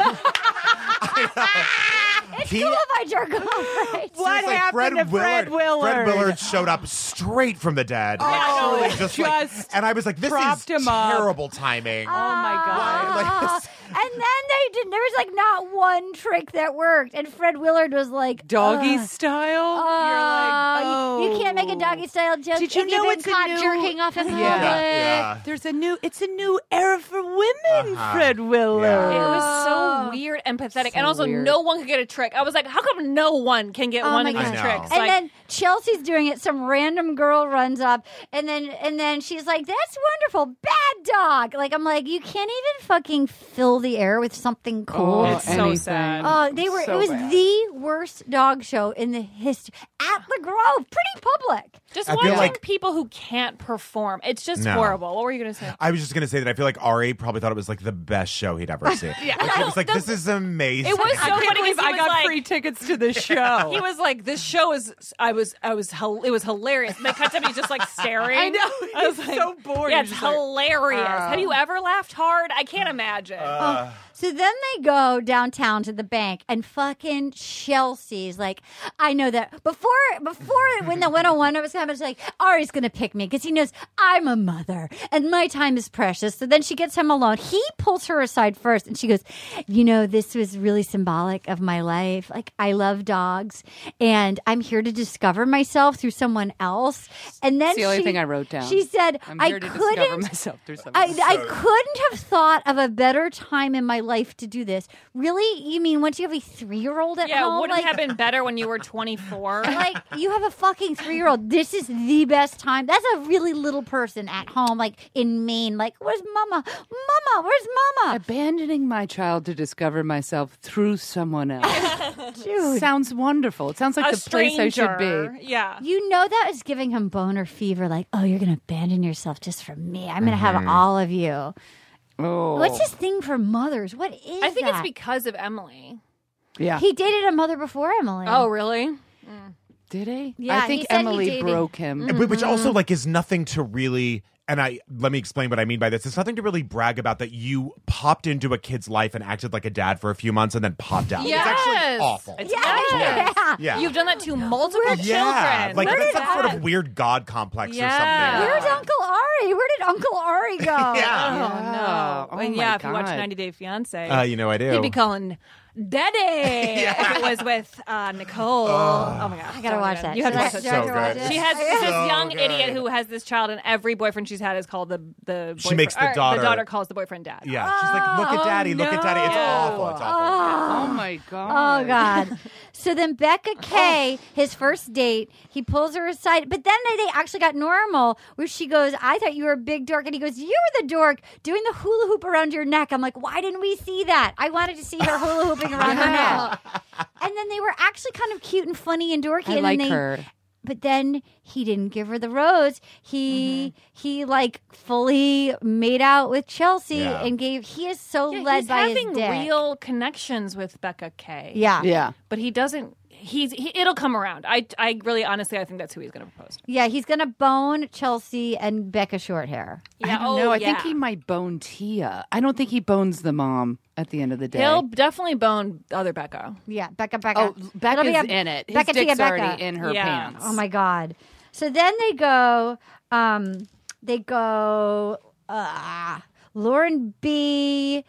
He- cool if I jerk off, right? What Seriously, happened to Fred Willard? Fred Willard showed up straight from the dead. Oh, Like, no, just just like, and I was like, this propped is him up. terrible timing. Oh my God. Like, Ah. And then they did. There was like not one trick that worked, and Fred Willard was like Doggy "Ugh, style? uh, You're like, you- oh. you can't make a doggy style joke. Did you if know you've been it's a caught new- jerking off in public. Yeah. yeah. There's a new, it's a new era for women, Uh-huh. Fred Willard. Yeah. It was so weird and pathetic. So and also, weird. no one could get a trick. I was like, how come no one can get Oh one my of these God. I know. tricks? And Like, then Chelsea's doing it. Some random girl runs up, and then and then she's like, "That's wonderful, bad dog." Like I'm like, you can't even fucking fill the air with something cool. It's so anything. sad. Oh, they were. So it was bad. the worst dog show in the history at the Grove. Pretty public. just I feel watching like- people who can't perform. It's just No. horrible. What were you going to say? I was just gonna say that I feel like Ari probably thought it was like the best show he'd ever seen. yeah, like, he was like, "This is amazing." It was so I can't funny believe because I he got was like, free tickets to the show. he was like, "This show is." I was, I was, hil- it was hilarious. And they cut to me just like staring. I know. I was He's like, so bored. Yeah, He's it's just like, hilarious. uh. Have you ever laughed hard? I can't imagine. Uh, So then they go downtown to the bank, and fucking Chelsea's like, I know that before, before when the one oh one was coming, it's like, Ari's gonna pick me because he knows I'm a mother and my time is precious. So then she gets him alone. He pulls her aside first, and she goes, you know, this was really symbolic of my life. Like, I love dogs, and I'm here to discover myself through someone else. And then It's the only she- thing I wrote down. She said, I'm I here to discover couldn't. myself through something. I, I couldn't have thought of a better time in my life to do this. Really? You mean once you have a three-year-old at yeah, home? wouldn't like, it have been better when you were twenty-four? like, you have a fucking three-year-old. This is the best time. That's a really little person at home, like in Maine. Like, where's Mama? Mama, where's Mama? Abandoning my child to discover myself through someone else. Dude. Sounds wonderful. It sounds like A the place I should stranger. be. Yeah. You know that was giving him boner fever. Like, oh, you're going to abandon yourself just for me. I'm going to Mm-hmm. have all of you. Oh. What's his thing for mothers? What is I think that? it's because of Emily. Yeah. He dated a mother before Emily. Oh, really? Did he? Yeah, I he think said he Emily dated- broke him. But which also like is nothing to really. And I let me explain what I mean by this. It's nothing to really brag about that you popped into a kid's life and acted like a dad for a few months and then popped out. Yes. It's actually awful. It's Yeah. awful. Yeah. You've done that to multiple yeah, children. like Where that's did some sort that- of weird god complex Yeah. or something. Where's Uncle Ari? Where did Uncle Ari go? Oh, Yeah. no. Oh, and my yeah, if you watch God. ninety Day Fiance, Uh, you know I do. he'd be calling Daddy if it was with uh, Nicole. Oh, my God. I gotta watch that. You have to Should watch I- that. do I have to So watch good. it? She has I- this So young good. idiot who has this child, and every boyfriend she's had is called the the. She boyfriend- makes the or daughter- The daughter calls the boyfriend dad. Yeah, she's like, look at daddy, look at daddy. It's no. awful. It's awful. Oh my god. Oh God! So then Becca K, his first date, he pulls her aside, but then they, they actually got normal. Where she goes, "I thought you were a big dork," and he goes, "You were the dork doing the hula hoop around your neck." I'm like, "Why didn't we see that? I wanted to see her hula hooping around her neck." And then they were actually kind of cute and funny and dorky. I and like then they, her. But then he didn't give her the rose. He Mm-hmm. he like fully made out with Chelsea Yeah. and gave. He is so Yeah, led he's by having his dick. real connections with Becca K. Yeah. Yeah. but he doesn't. He's he, it'll come around. I I really honestly I think that's who he's going to propose. Yeah, he's gonna bone Chelsea and Becca Shorthair. Yeah, I don't oh, know. I yeah. think he might bone Tia. I don't think he bones the mom at the end of the day. He'll definitely bone other Becca. Yeah, Becca, Becca. Oh, It'll Becca's be a- in it. Becca His dick's Tia, Becca. already in her Yeah. pants. Oh my God. So then they go. Um, they go uh, Lauren B.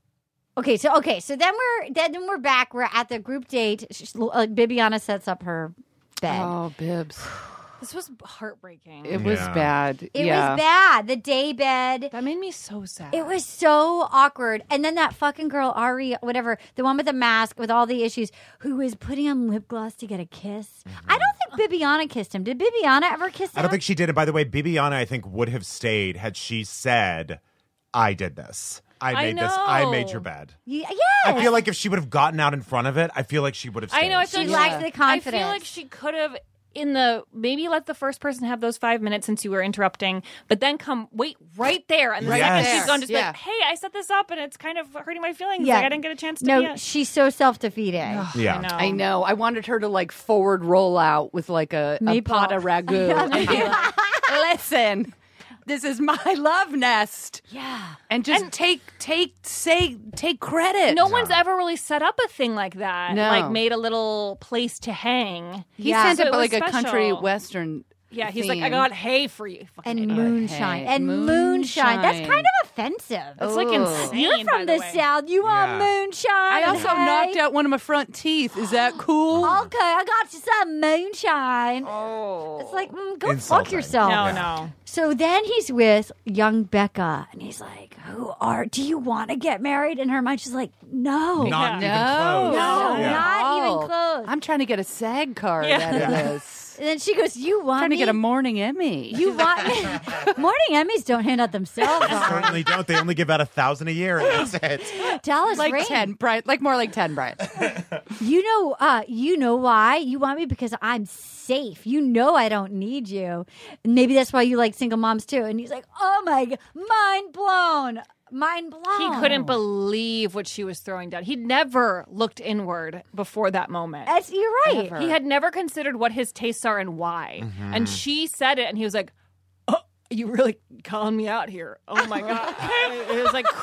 Okay, so okay, so then we're then we're back. We're at the group date. She's, uh, Bibiana sets up her bed. Oh, Bibs. This was heartbreaking. It was Yeah. bad. It yeah. was bad. The day bed. That made me so sad. It was so awkward. And then that fucking girl, Ari, whatever, the one with the mask with all the issues, who was putting on lip gloss to get a kiss. I don't think Bibiana kissed him. Did Bibiana ever kiss him? I don't think she did. And by the way, Bibiana, I think, would have stayed had she said, I did this. I I made this. I know. made your bed. Yeah, yes. I feel like if she would have gotten out in front of it, I feel like she would have stayed. I know. I feel She like lacks the I confidence. feel like she could have in the maybe let the first person have those five minutes since you were interrupting, but then come wait right there and the Right second there. she's gone, just Yeah. like, hey, I set this up and it's kind of hurting my feelings. Yeah. Like I didn't get a chance to. No, be it. she's so self-defeating. Yeah. I know. I know. I wanted her to like forward roll out with like a, a Meatball. pot of ragu. and be like, listen, this is my love nest. Yeah. And just And- take, take, say, take credit. No one's ever really set up a thing like that. No. Like made a little place to hang. He Yeah. sent So up it was like a country special. western. Yeah, he's like, I theme. got hay for you. Fucking And idiot. moonshine. Hey, and moonshine. That's moonshine. kind of offensive. That's like Ugh. insane. You're by from the way. South. You want Yeah. moonshine. I and also hay? knocked out one of my front teeth. Is that cool? Okay, I got you some moonshine. Oh. It's like, mm, go fuck Insulting. yourself. No, Yeah. no. So then he's with young Becca, and he's like, "Who are? Do you want to get married?" In her mind, she's like, "No, Not No. even close. no, Yeah. not even Oh. close." I'm trying to get a SAG card Yeah. out of Yeah. this. And then she goes, "You want trying me? to get a morning Emmy. You want me?" Morning Emmys don't hand out themselves. Certainly don't. They only give out a thousand a year, and that's it. Dallas like Rain. ten, Brian. Like more like ten, Brian. You know, uh, you know why you want me because I'm safe. You know I don't need you. And maybe that's why you like single moms too. And he's like, "Oh my god, mind blown, mind blown." He couldn't believe what she was throwing down. He'd never looked inward before that moment. That's, you're right. Ever. He had never considered what his tastes are and why. And she said it, and he was like, "Oh, you really calling me out here? Oh my god!" It was like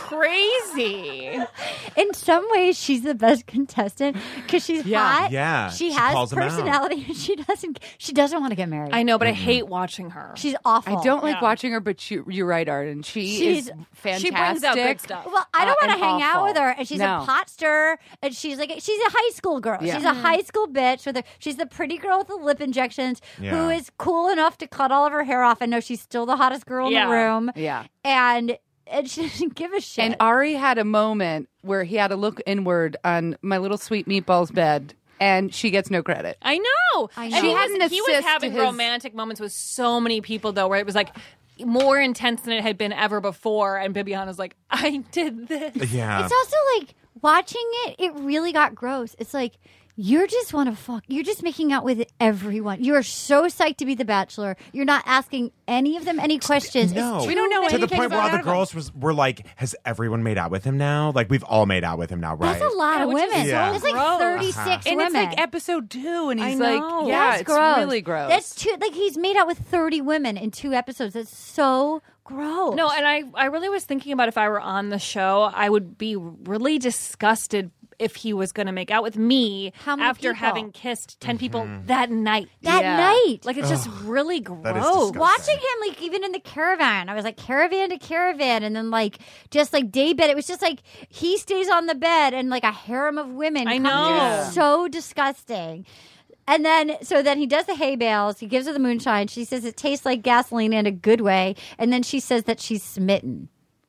crazy. In some ways, she's the best contestant because she's Yeah. hot. Yeah, she, she has calls him out. personality, and she doesn't. She doesn't want to get married. I know, but I hate watching her. She's awful. I don't like Yeah. watching her, but you, you're right, Arden. She She's- is fantastic. She brings out good stuff. Well, I don't Uh, want to and hang out awful. with her, and she's No. a pot stirrer, and she's like she's a high school girl. Yeah. She's a high school bitch with her. She's the pretty girl with the lip injections who Yeah. is cool enough to cut all of her hair off and know she's still the hottest girl in Yeah. the room. Yeah. And and she doesn't give a shit. And Ari had a moment where he had to look inward on my little sweet meatball's bed, and she gets no credit. I know. I And know. he She was, had an he was assist having to his- romantic moments with so many people, though, where it was like more intense than it had been ever before. And Bibiana's like, I did this. Yeah. It's also like watching it, it really got gross. It's like you just want to fuck. You're just making out with everyone. You are so psyched to be the Bachelor. You're not asking any of them any questions. No, It's We don't know too to the anything point where all about the it. girls was, were like, "Has everyone made out with him now? Like we've all made out with him now, right?" That's a lot Yeah, of which is women. so It's like gross. thirty-six Uh-huh. And women. it's like episode two, and he's I like, know. yeah, That's it's gross. really gross. That's too like he's made out with thirty women in two episodes. That's so gross. No, and I, I really was thinking about if I were on the show, I would be really disgusted if he was going to make out with me How many after people? having kissed ten people that night. that Yeah. night. Like, it's just really gross. That is disgusting. Watching him, like even in the caravan, I was like caravan to caravan, and then like just like day bed. It was just like he stays on the bed, and like a harem of women. I come- know. It was Yeah. so disgusting. And then, so then he does the hay bales. He gives her the moonshine. She says it tastes like gasoline in a good way. And then she says that she's smitten.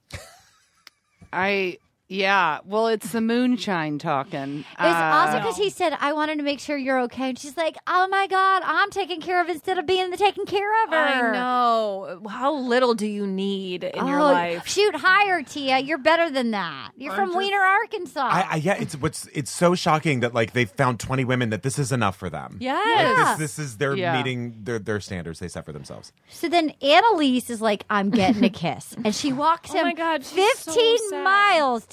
I yeah. Well, it's the moonshine talking. It's Uh, also because he said, I wanted to make sure you're okay. And she's like, oh my God, I'm taken care of instead of being the taken care of her. I know. How little do you need in your Oh, life? Shoot higher, Tia. You're better than that. You're from Wiener, Arkansas. I, I, yeah, it's what's it's so shocking that like they found twenty women that this is enough for them. Yes. Like, this, this is they're Yeah. meeting their their standards they set for themselves. So then Annalise is like, I'm getting a kiss. And she walks Oh him my God, she's so fifteen sad. miles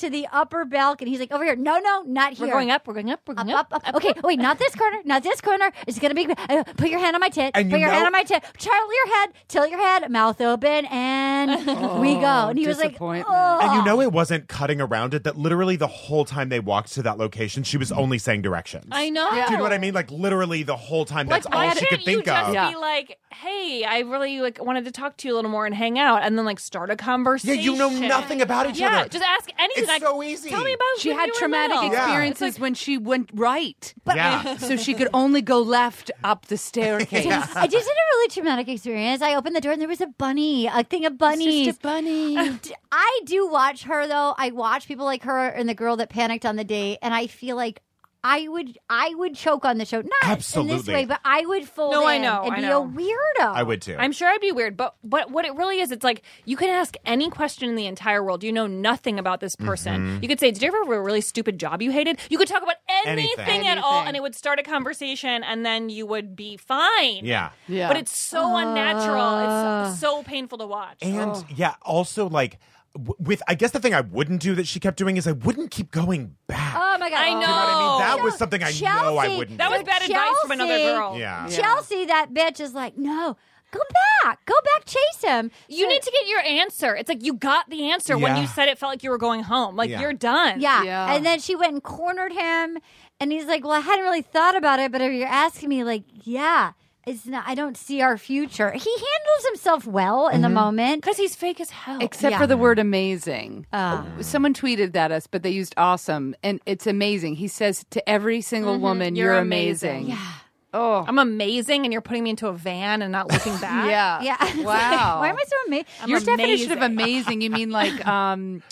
to the upper balcony. He's like, over here. No, no, not here. We're going up. We're going up. We're going up. Up, up. Okay, wait, not this corner. Not this corner. It's going to be. Uh, put your hand on my tit. And put you your know- hand on my tit. Tilt your head. Tilt your head. Mouth open. And we go. And he was like, disappointment. oh. And you know it wasn't cutting around it, that literally the whole time they walked to that location, she was only saying directions. I know. Do you know what I mean? Like literally the whole time, that's Like, why all she could can't you think just of. be like, hey, I really like wanted to talk to you a little more and hang out, and then like start a conversation. Yeah, you know nothing about each yeah, other. just ask anything. It's Like, so easy. Tell me about She when had you were traumatic little. Yeah. experiences It's like, when she went right. Yeah. So she could only go left up the staircase. I just had a really traumatic experience. I opened the door and there was a bunny, a thing of bunnies. Just a bunny. I do watch her though. I watch people like her and the girl that panicked on the date, and I feel like I would I would choke on the show. Not in this Absolutely. way, but I would fold No, I in know, and I be know. a weirdo. I would too. I'm sure I'd be weird, but but what it really is, it's like you can ask any question in the entire world. You know nothing about this person. Mm-hmm. You could say, "Did you ever have a really stupid job you hated?" You could talk about anything, Anything. at all, Anything. and it would start a conversation, and then you would be fine. Yeah. Yeah. But it's so unnatural. It's so, so painful to watch. And yeah, also like w- with I guess the thing I wouldn't do that she kept doing is I wouldn't keep going back. Oh my god! I know. Do you know what I mean? That Chel- was something I know I Chelsea- wouldn't That do. was bad advice from another Chelsea- girl. Yeah. Chelsea, that bitch, is like, no, go back, go back, chase him. You need to get your answer. It's like you got the answer when Yeah. you said it felt like you were going home. Like Yeah. you're done. Yeah. Yeah. And then she went and cornered him, and he's like, well, I hadn't really thought about it, but if you're asking me, like, yeah, it's not. I don't see our future. He handles himself well in the moment. Because he's fake as hell. Except Yeah. for the word amazing. Uh. Someone tweeted at us, but they used awesome. And it's amazing. He says to every single woman, You're you're, amazing. amazing. Oh. I'm amazing, and you're putting me into a van and not looking back. Yeah. Yeah. It's like, Wow. why am I so amazing? Your definition of amazing, you mean like um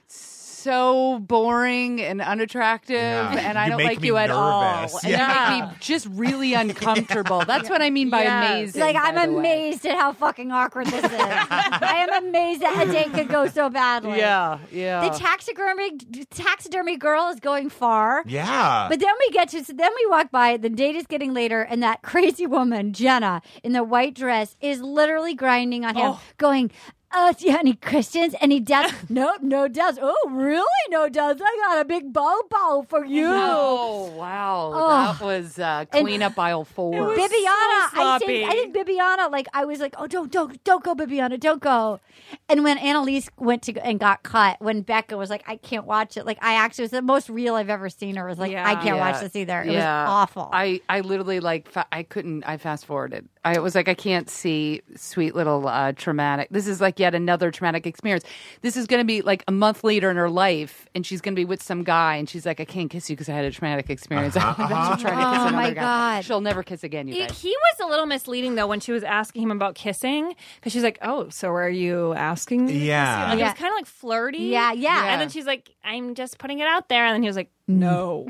so boring and unattractive, Yeah. and I You don't make like me you at all. nervous. And Yeah. you make me just really uncomfortable. That's what I mean by Yes. amazing. Like, I'm by the way. amazed at how fucking awkward this is. I am amazed that a date could go so badly. Yeah, yeah. The taxidermy taxidermy girl is going far. Yeah. But then we get to, so then we walk by, the date is getting later, and that crazy woman, Jenna, in the white dress, is literally grinding on him, going, oh, do you have any questions? Any doubts? No, no doubts. Oh, really? No doubts. I got a big bow bow for you. Oh, wow. Oh. That was uh, And- clean up aisle four. was Bibiana, so I sloppy. think I think Bibiana, like I was like, oh, don't don't don't go, Bibiana, don't go. And when Annalise went to and got cut, when Becca was like, I can't watch it. Like I actually, it was the most real I've ever seen her. Was like, Yeah. I can't Yeah. watch this either. It Yeah. was awful. I, I literally like fa- I couldn't I fast forwarded. I was like I can't see sweet little uh, traumatic. This is like yet another traumatic experience. This is going to be like a month later in her life, and she's going to be with some guy, and she's like, I can't kiss you because I had a traumatic experience. Uh-huh, I'm about to try to kiss Oh, another my guy. God. She'll never kiss again. You He, guys. he was a little misleading though when she was asking him about kissing, because she's like, "Oh, so are you asking?" me to kiss Yeah. you?" Like, Yeah. it was kind of like flirty. Yeah, yeah. And then she's like, "I'm just putting it out there," and then he was like, "No."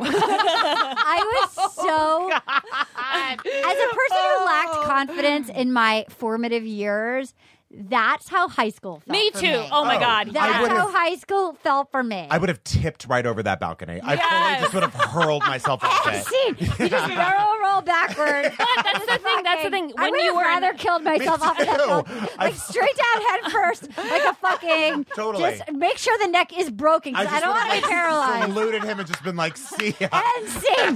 I was so as a person who lacked confidence in my formative years. That's how high school felt. Me for too. Me. Oh my Oh. god. I That's would've- how high school felt for me. I would have tipped right over that balcony. I Yes. fully just would have hurled myself off I've it. seen you just barrel roll backward. That's the thing. That's the thing. I When would you have were in- rather killed myself Me off of that too. balcony. I- Like straight down head first, like a fucking. Totally. Just make sure the neck is broken because I, just don't would've, want to be like, paralyzed. Saluted him and just been like, see ya. And sing.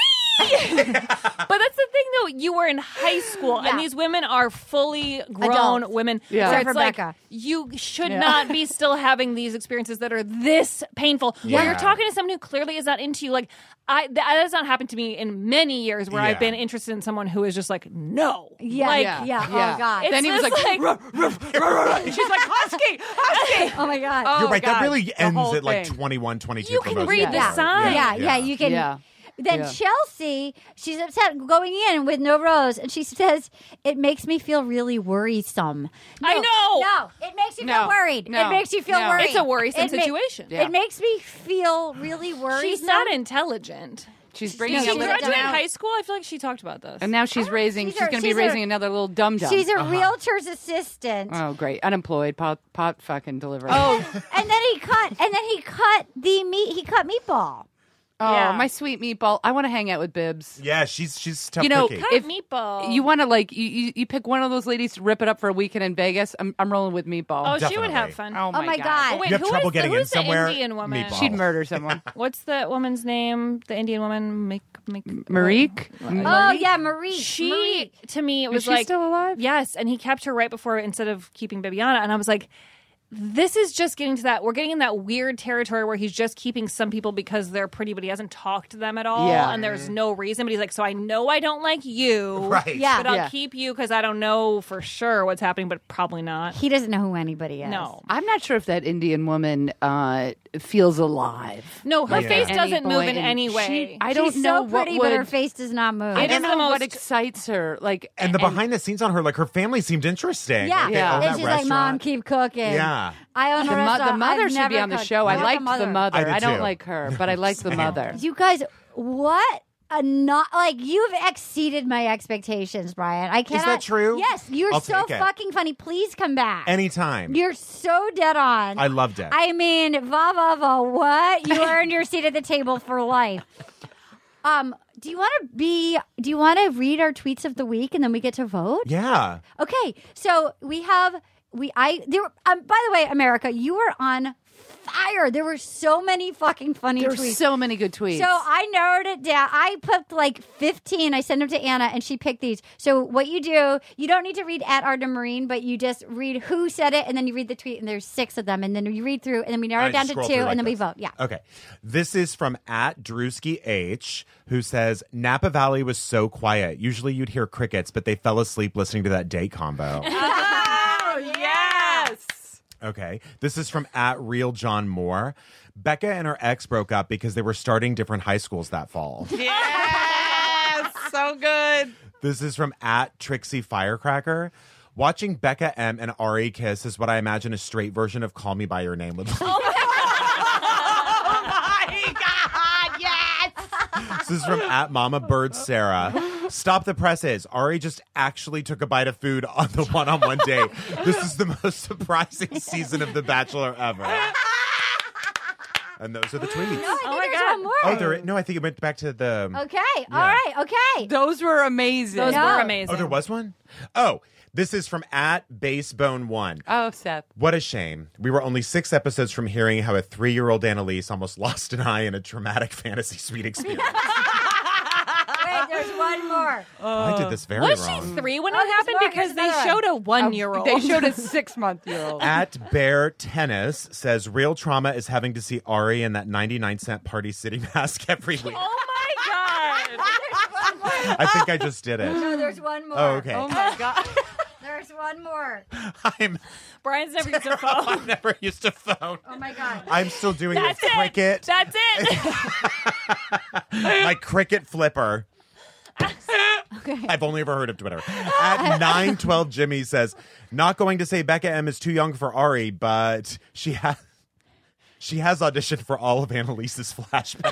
But that's the thing, though. You were in high school, Yeah. and these women are fully grown Adults. women. Yeah. So Except it's for like Becca. you should Yeah. not be still having these experiences that are this painful. Where Yeah. you're talking to someone who clearly is not into you. Like I, that has not happened to me in many years, where Yeah. I've been interested in someone who is just like, no, Yeah, like, yeah, yeah. Yeah. Oh god. It's Then he was this, like, like And she's like, husky, husky. Oh my god. Oh, You're right. God. That really The ends whole at like thing. twenty-one, twenty-two You for can most read people. the yeah. sign. Yeah, yeah, you can. Yeah. Then Yeah. Chelsea, she's upset going in with no rose, and she says, "It makes me feel really worrisome." No, I know. No, it makes you No. feel worried. No. It makes you feel No. worried. It's a worrisome It ma- situation. Yeah. It makes me feel really worried. She's not intelligent. She's Did bringing she a little graduate down. high school? I feel like she talked about this. And now she's raising. She's She's, a- going to be she's a- raising another little dum dum. She's a realtor's assistant. Oh, great! Unemployed, pot, pot fucking delivery. Oh, And then he cut. And then he cut the meat. He cut meatball. Oh, Yeah. my sweet meatball. I want to hang out with Bibbs. Yeah, she's she's tough You know, cookie. if meatball. you want to like, you, you you pick one of those ladies to rip it up for a weekend in Vegas. I'm I'm rolling with meatball. Oh, she would Definitely. have fun. Oh my, Oh my God. Oh, wait, You have who trouble is getting the, in who's somewhere? The Indian woman. Meatball. She'd murder someone. What's the woman's name? The Indian woman, make make Marique? Oh yeah, Marie. She Marie. to me it Is was she like still alive? Yes, and he kept her right before instead of keeping Bibiana, and I was like, this is just getting to that. We're getting in that weird territory where he's just keeping some people because they're pretty, but he hasn't talked to them at all, Yeah. and there's no reason. But he's like, so I know I don't like you, Right. Yeah. but I'll Yeah. keep you because I don't know for sure what's happening, but probably not. He doesn't know who anybody is. No, I'm not sure if that Indian woman uh, feels alive. no, her Yeah. face At doesn't any move in point. any way. She- I don't She's know so pretty, what but would. her face does not move. I It don't is know the what most- excites her. Like, and the behind the scenes on her, like her family seemed interesting. Yeah, Like, they Yeah. own and that she's like, "Mom, restaurant. keep cooking." Yeah. I own a the, mo- restaurant. the mother I've should be never on the cooked. show. I love liked the mother. I did I don't too. like her, but I liked the mother. You guys, what a not like you've exceeded my expectations, Brian. I cannot. that true? Yes, you're I'll so take it. fucking funny. Please come back. Anytime. You're so dead on. I loved it. I mean, va va va. What? You earned your seat at the table for life. Um, do you want to be? Do you want to read our tweets of the week and then we get to vote? yeah. Okay, so we have we I there. Um, by the way, America, you were on fire. There were so many fucking funny There were tweets. so many good tweets. So I narrowed it down. I put like fifteen. I sent them to Anna, and she picked these. So what you do, you don't need to read at Arden Marine, but you just read who said it, and then you read the tweet, and there's six of them, and then you read through, and then we narrow I it down to two, scroll through like and then we this. vote. Yeah. Okay. This is from at Drewski H, who says Napa Valley was so quiet. Usually you'd hear crickets, but they fell asleep listening to that date combo. oh yes. Okay. This is from at Real John Moore. Becca and her ex broke up because they were starting different high schools that fall. Yes, so good. This is from at Trixie Firecracker. Watching Becca M and Ari kiss is what I imagine a straight version of Call Me By Your Name would look like. Oh my God, yes. This is from at Mama Bird Sarah. Stop the presses. Ari just actually took a bite of food on the one-on-one date. This is the most surprising season of The Bachelor ever. And those are the tweets. No, I think Oh my there's God. one more. Oh, there. No, I think it went back to the. Okay. All right. Okay. Those were amazing. Those Yeah. were amazing. Oh, there was one. Oh, this is from at Basebone One. Oh, Seth. What a shame. We were only six episodes from hearing how a three-year-old Annalise almost lost an eye in a traumatic fantasy suite experience. Wait, there's one more. I did this very Was wrong. she three when Oh, it there's happened? more. Because Here's they another showed a one-year-old. They showed a six-month-year-old. At Bear Tennis says real trauma is having to see Ari in that ninety-nine cent Party City mask every week. Oh my God! I think I just did it. No, there's one more. Oh, okay. Oh my God. There's one more. I'm Brian's never used a phone. I've never used a phone. Oh my God. I'm still doing That's the it. cricket. That's it. My cricket flipper. Okay. I've only ever heard of Twitter. At nine twelve Jimmy says, not going to say Becca M is too young for Ari, but she has she has auditioned for all of Annalise's flashbacks.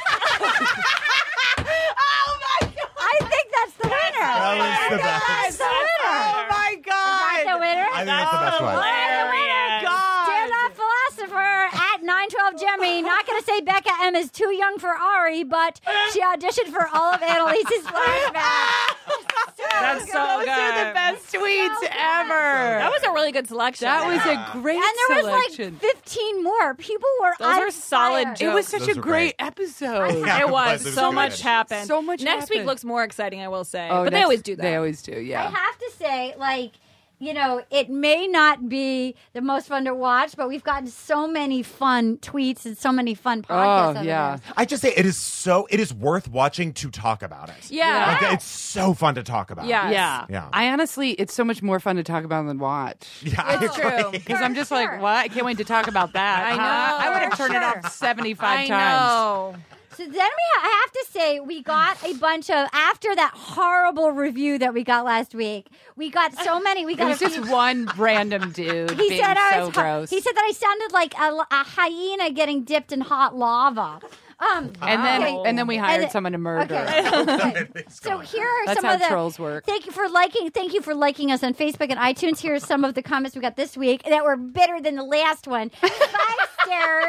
Oh my God. I think that's the winner. That was the best. That's the winner. Oh my Is that the God. winner? I think that's the best one. Hilarious. Stand up philosopher at nine twelve Jimmy. Not going to say Becca M is too young for Ari, but she auditioned for all of Annalise's flashbacks. That's so Those good. are the best tweets ever. That was a really good selection. That was a great And there was selection. like fifteen more. People were Those on are solid fire. jokes. It was such Those a are great, great. episode. Yeah, it it was. was. It was So good. much happened. So much Next week happened. looks more exciting, I will say. Oh, but they next- always do that. They always do, I yeah. have to say, like, you know, it may not be the most fun to watch, but we've gotten so many fun tweets and so many fun podcasts. Oh, out of yeah. this. I just say it is so it is worth watching to talk about it. Yeah. Like, it's so fun to talk about. Yes. Yeah. Yeah. I honestly, it's so much more fun to talk about than watch. Yeah, I It's agree. true. Because I'm just Sure. like, what? I can't wait to talk about that. I know. Uh, I would have turned it Sure. off seventy-five I times. know. So then we ha- I have to say we got a bunch of after that horrible review that we got last week. We got so many. We It got was a just few- one random dude He being said I so was. hu- gross. He said that I sounded like a, a hyena getting dipped in hot lava. Um, and then okay. and then we hired And- someone to murder. Okay. So here are That's some how of the trolls work. Thank you for liking. Thank you for liking us on Facebook and iTunes. Here are some of the comments we got this week that were better than the last one. Five stars.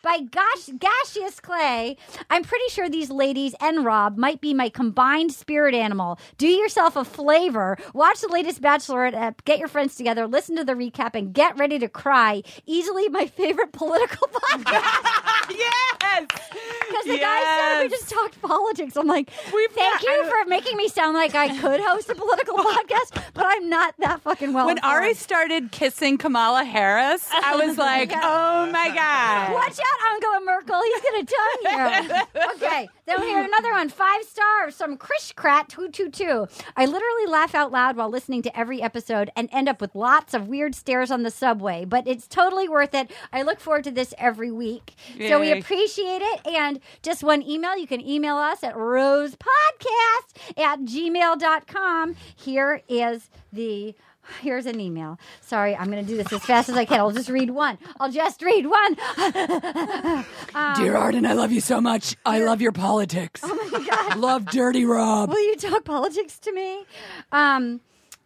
by Gosh, Gaseous Clay. I'm pretty sure these ladies and Rob might be my combined spirit animal. Do yourself a flavor. Watch the latest Bachelorette ep. Get your friends together. Listen to the recap and get ready to cry. Easily my favorite political podcast. Yes! Because the Yes. guy said we just talked politics. I'm like, We've thank not- you I- for making me sound like I could host a political podcast, but I'm not that fucking well When informed. Ari started kissing Kamala Harris, I was like, oh my God. Watch out, Angela Merkel. He's going to tongue you. Okay. Then we have another one. Five stars from Krishkrat two two two. I literally laugh out loud while listening to every episode and end up with lots of weird stares on the subway, but it's totally worth it. I look forward to this every week. So we Yay. appreciate it. And just one email. You can email us at rosepodcast at gmail dot com. Here is the... Here's an email. Sorry, I'm going to do this as fast as I can. I'll just read one. I'll just read one. um, Dear Arden, I love you so much. I love your politics. Oh my God. Love Dirty Rob. Will you talk politics to me? Um,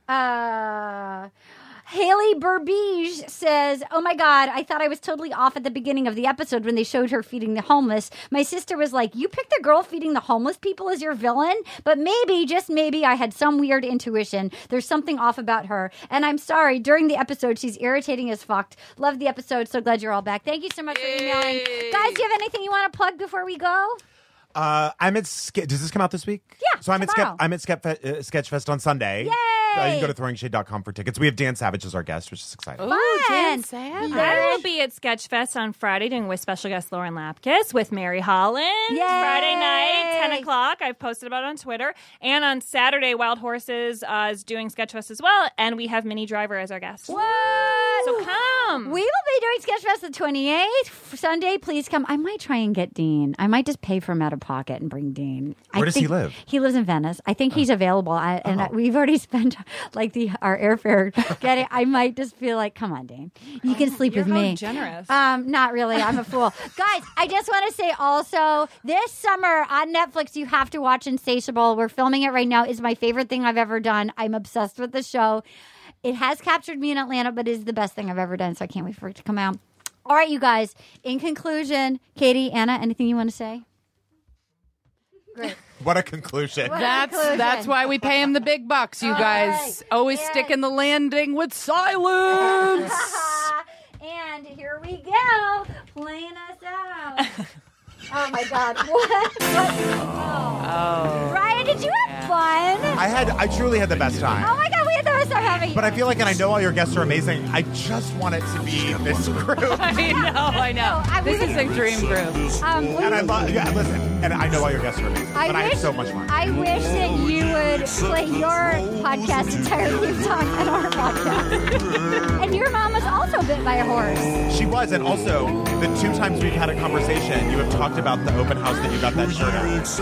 uh, Haley Burbige says, oh my God, I thought I was totally off at the beginning of the episode when they showed her feeding the homeless. My sister was like, you picked the girl feeding the homeless people as your villain? But maybe, just maybe, I had some weird intuition. There's something off about her. And I'm sorry, during the episode, she's irritating as fucked. Love the episode. So glad you're all back. Thank you so much for emailing. Guys, do you have anything you want to plug before we go? Uh, I'm at. Ske- Does this come out this week? Yeah, So I'm at. tomorrow. Ske- I'm at Skep- uh, Sketchfest on Sunday. Yay! Uh, you can go to throwing shade dot com for tickets. We have Dan Savage as our guest, which is exciting. Fun. I will be at Sketchfest on Friday doing with special guest Lauren Lapkus with Mary Holland. Yay! Friday night, ten o'clock. I've posted about it on Twitter. And on Saturday, Wild Horses uh, is doing Sketchfest as well. And we have Minnie Driver as our guest. What? So come. We will be doing Sketchfest the twenty-eighth. Sunday, please come. I might try and get Dean. I might just pay for him out of pocket and bring Dean. Where I does think he live? He lives in Venice. I think he's available. I, and I, we've already spent like the our airfare getting. I might just feel like, come on, Dean. You can sleep You're with how me. generous. Um, not really. I'm a fool. Guys, I just want to say also, this summer on Netflix, you have to watch Insatiable. We're filming it right now. It's my favorite thing I've ever done. I'm obsessed with the show. It has captured me in Atlanta, but it is the best thing I've ever done, so I can't wait for it to come out. All right, you guys. In conclusion, Katie, Anna, anything you want to say? Great. What a conclusion. What a That's conclusion. that's why we pay him the big bucks, you All guys. right. Always And- stick in the landing with silence. And here we go, playing us out. Oh my God! What? what? Oh. Ryan, did you have fun? I had. I truly had the best time. Oh my God, we had the best time having you. But I feel like, and I know all your guests are amazing. I just want it to be this group. I know, I know. I This wish- is a dream group. Um, And I love. Yeah, listen. And I know all your guests are amazing. I but I wish, had so much fun. I wish that you would play your podcast entire theme song at our podcast. And your mom was also bit by a horse. She was, and also the two times we've had a conversation, you have talked about the open house that you got that shirt at.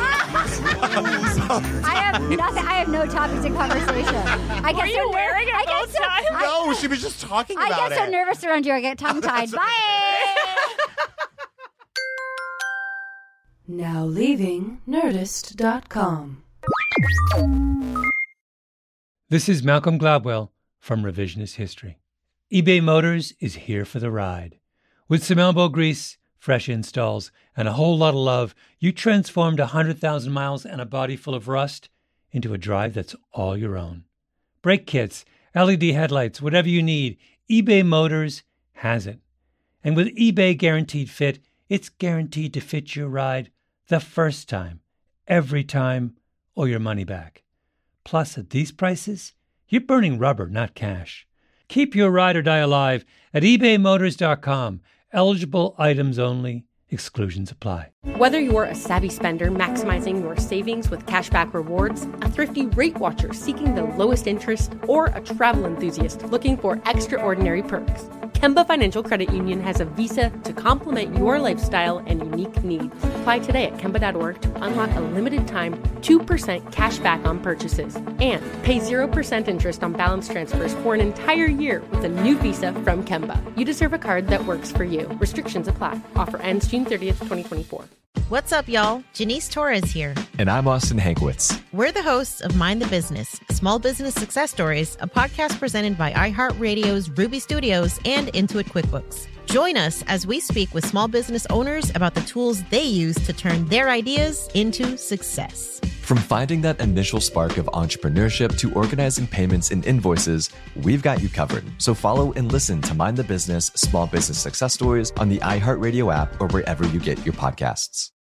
I have nothing. I have no topics in conversation. I get Were so you ner- wearing it I get both so, times? I, No, she was just talking I about get so it. nervous around you. I get tongue tied. Bye. Now leaving Nerdist dot com. This is Malcolm Gladwell from Revisionist History. eBay Motors is here for the ride. With some elbow grease, fresh installs, and a whole lot of love, you transformed one hundred thousand miles and a body full of rust into a drive that's all your own. Brake kits, L E D headlights, whatever you need, eBay Motors has it. And with eBay Guaranteed Fit, it's guaranteed to fit your ride the first time, every time, or your money back. Plus, at these prices, you're burning rubber, not cash. Keep your ride or die alive at ebay motors dot com. Eligible items only. Exclusions apply. Whether you're a savvy spender maximizing your savings with cashback rewards, a thrifty rate watcher seeking the lowest interest, or a travel enthusiast looking for extraordinary perks, Kemba Financial Credit Union has a visa to complement your lifestyle and unique needs. Apply today at kemba dot org to unlock a limited-time two percent cash back on purchases and pay zero percent interest on balance transfers for an entire year with a new visa from Kemba. You deserve a card that works for you. Restrictions apply. Offer ends June thirtieth, twenty twenty-four. What's up, y'all? Janice Torres here. And I'm Austin Hankwitz. We're the hosts of Mind the Business, Small Business Success Stories, a podcast presented by iHeartRadio's Ruby Studios and Intuit QuickBooks. Join us as we speak with small business owners about the tools they use to turn their ideas into success. From finding that initial spark of entrepreneurship to organizing payments and invoices, we've got you covered. So follow and listen to Mind the Business Small Business Success Stories on the iHeartRadio app or wherever you get your podcasts.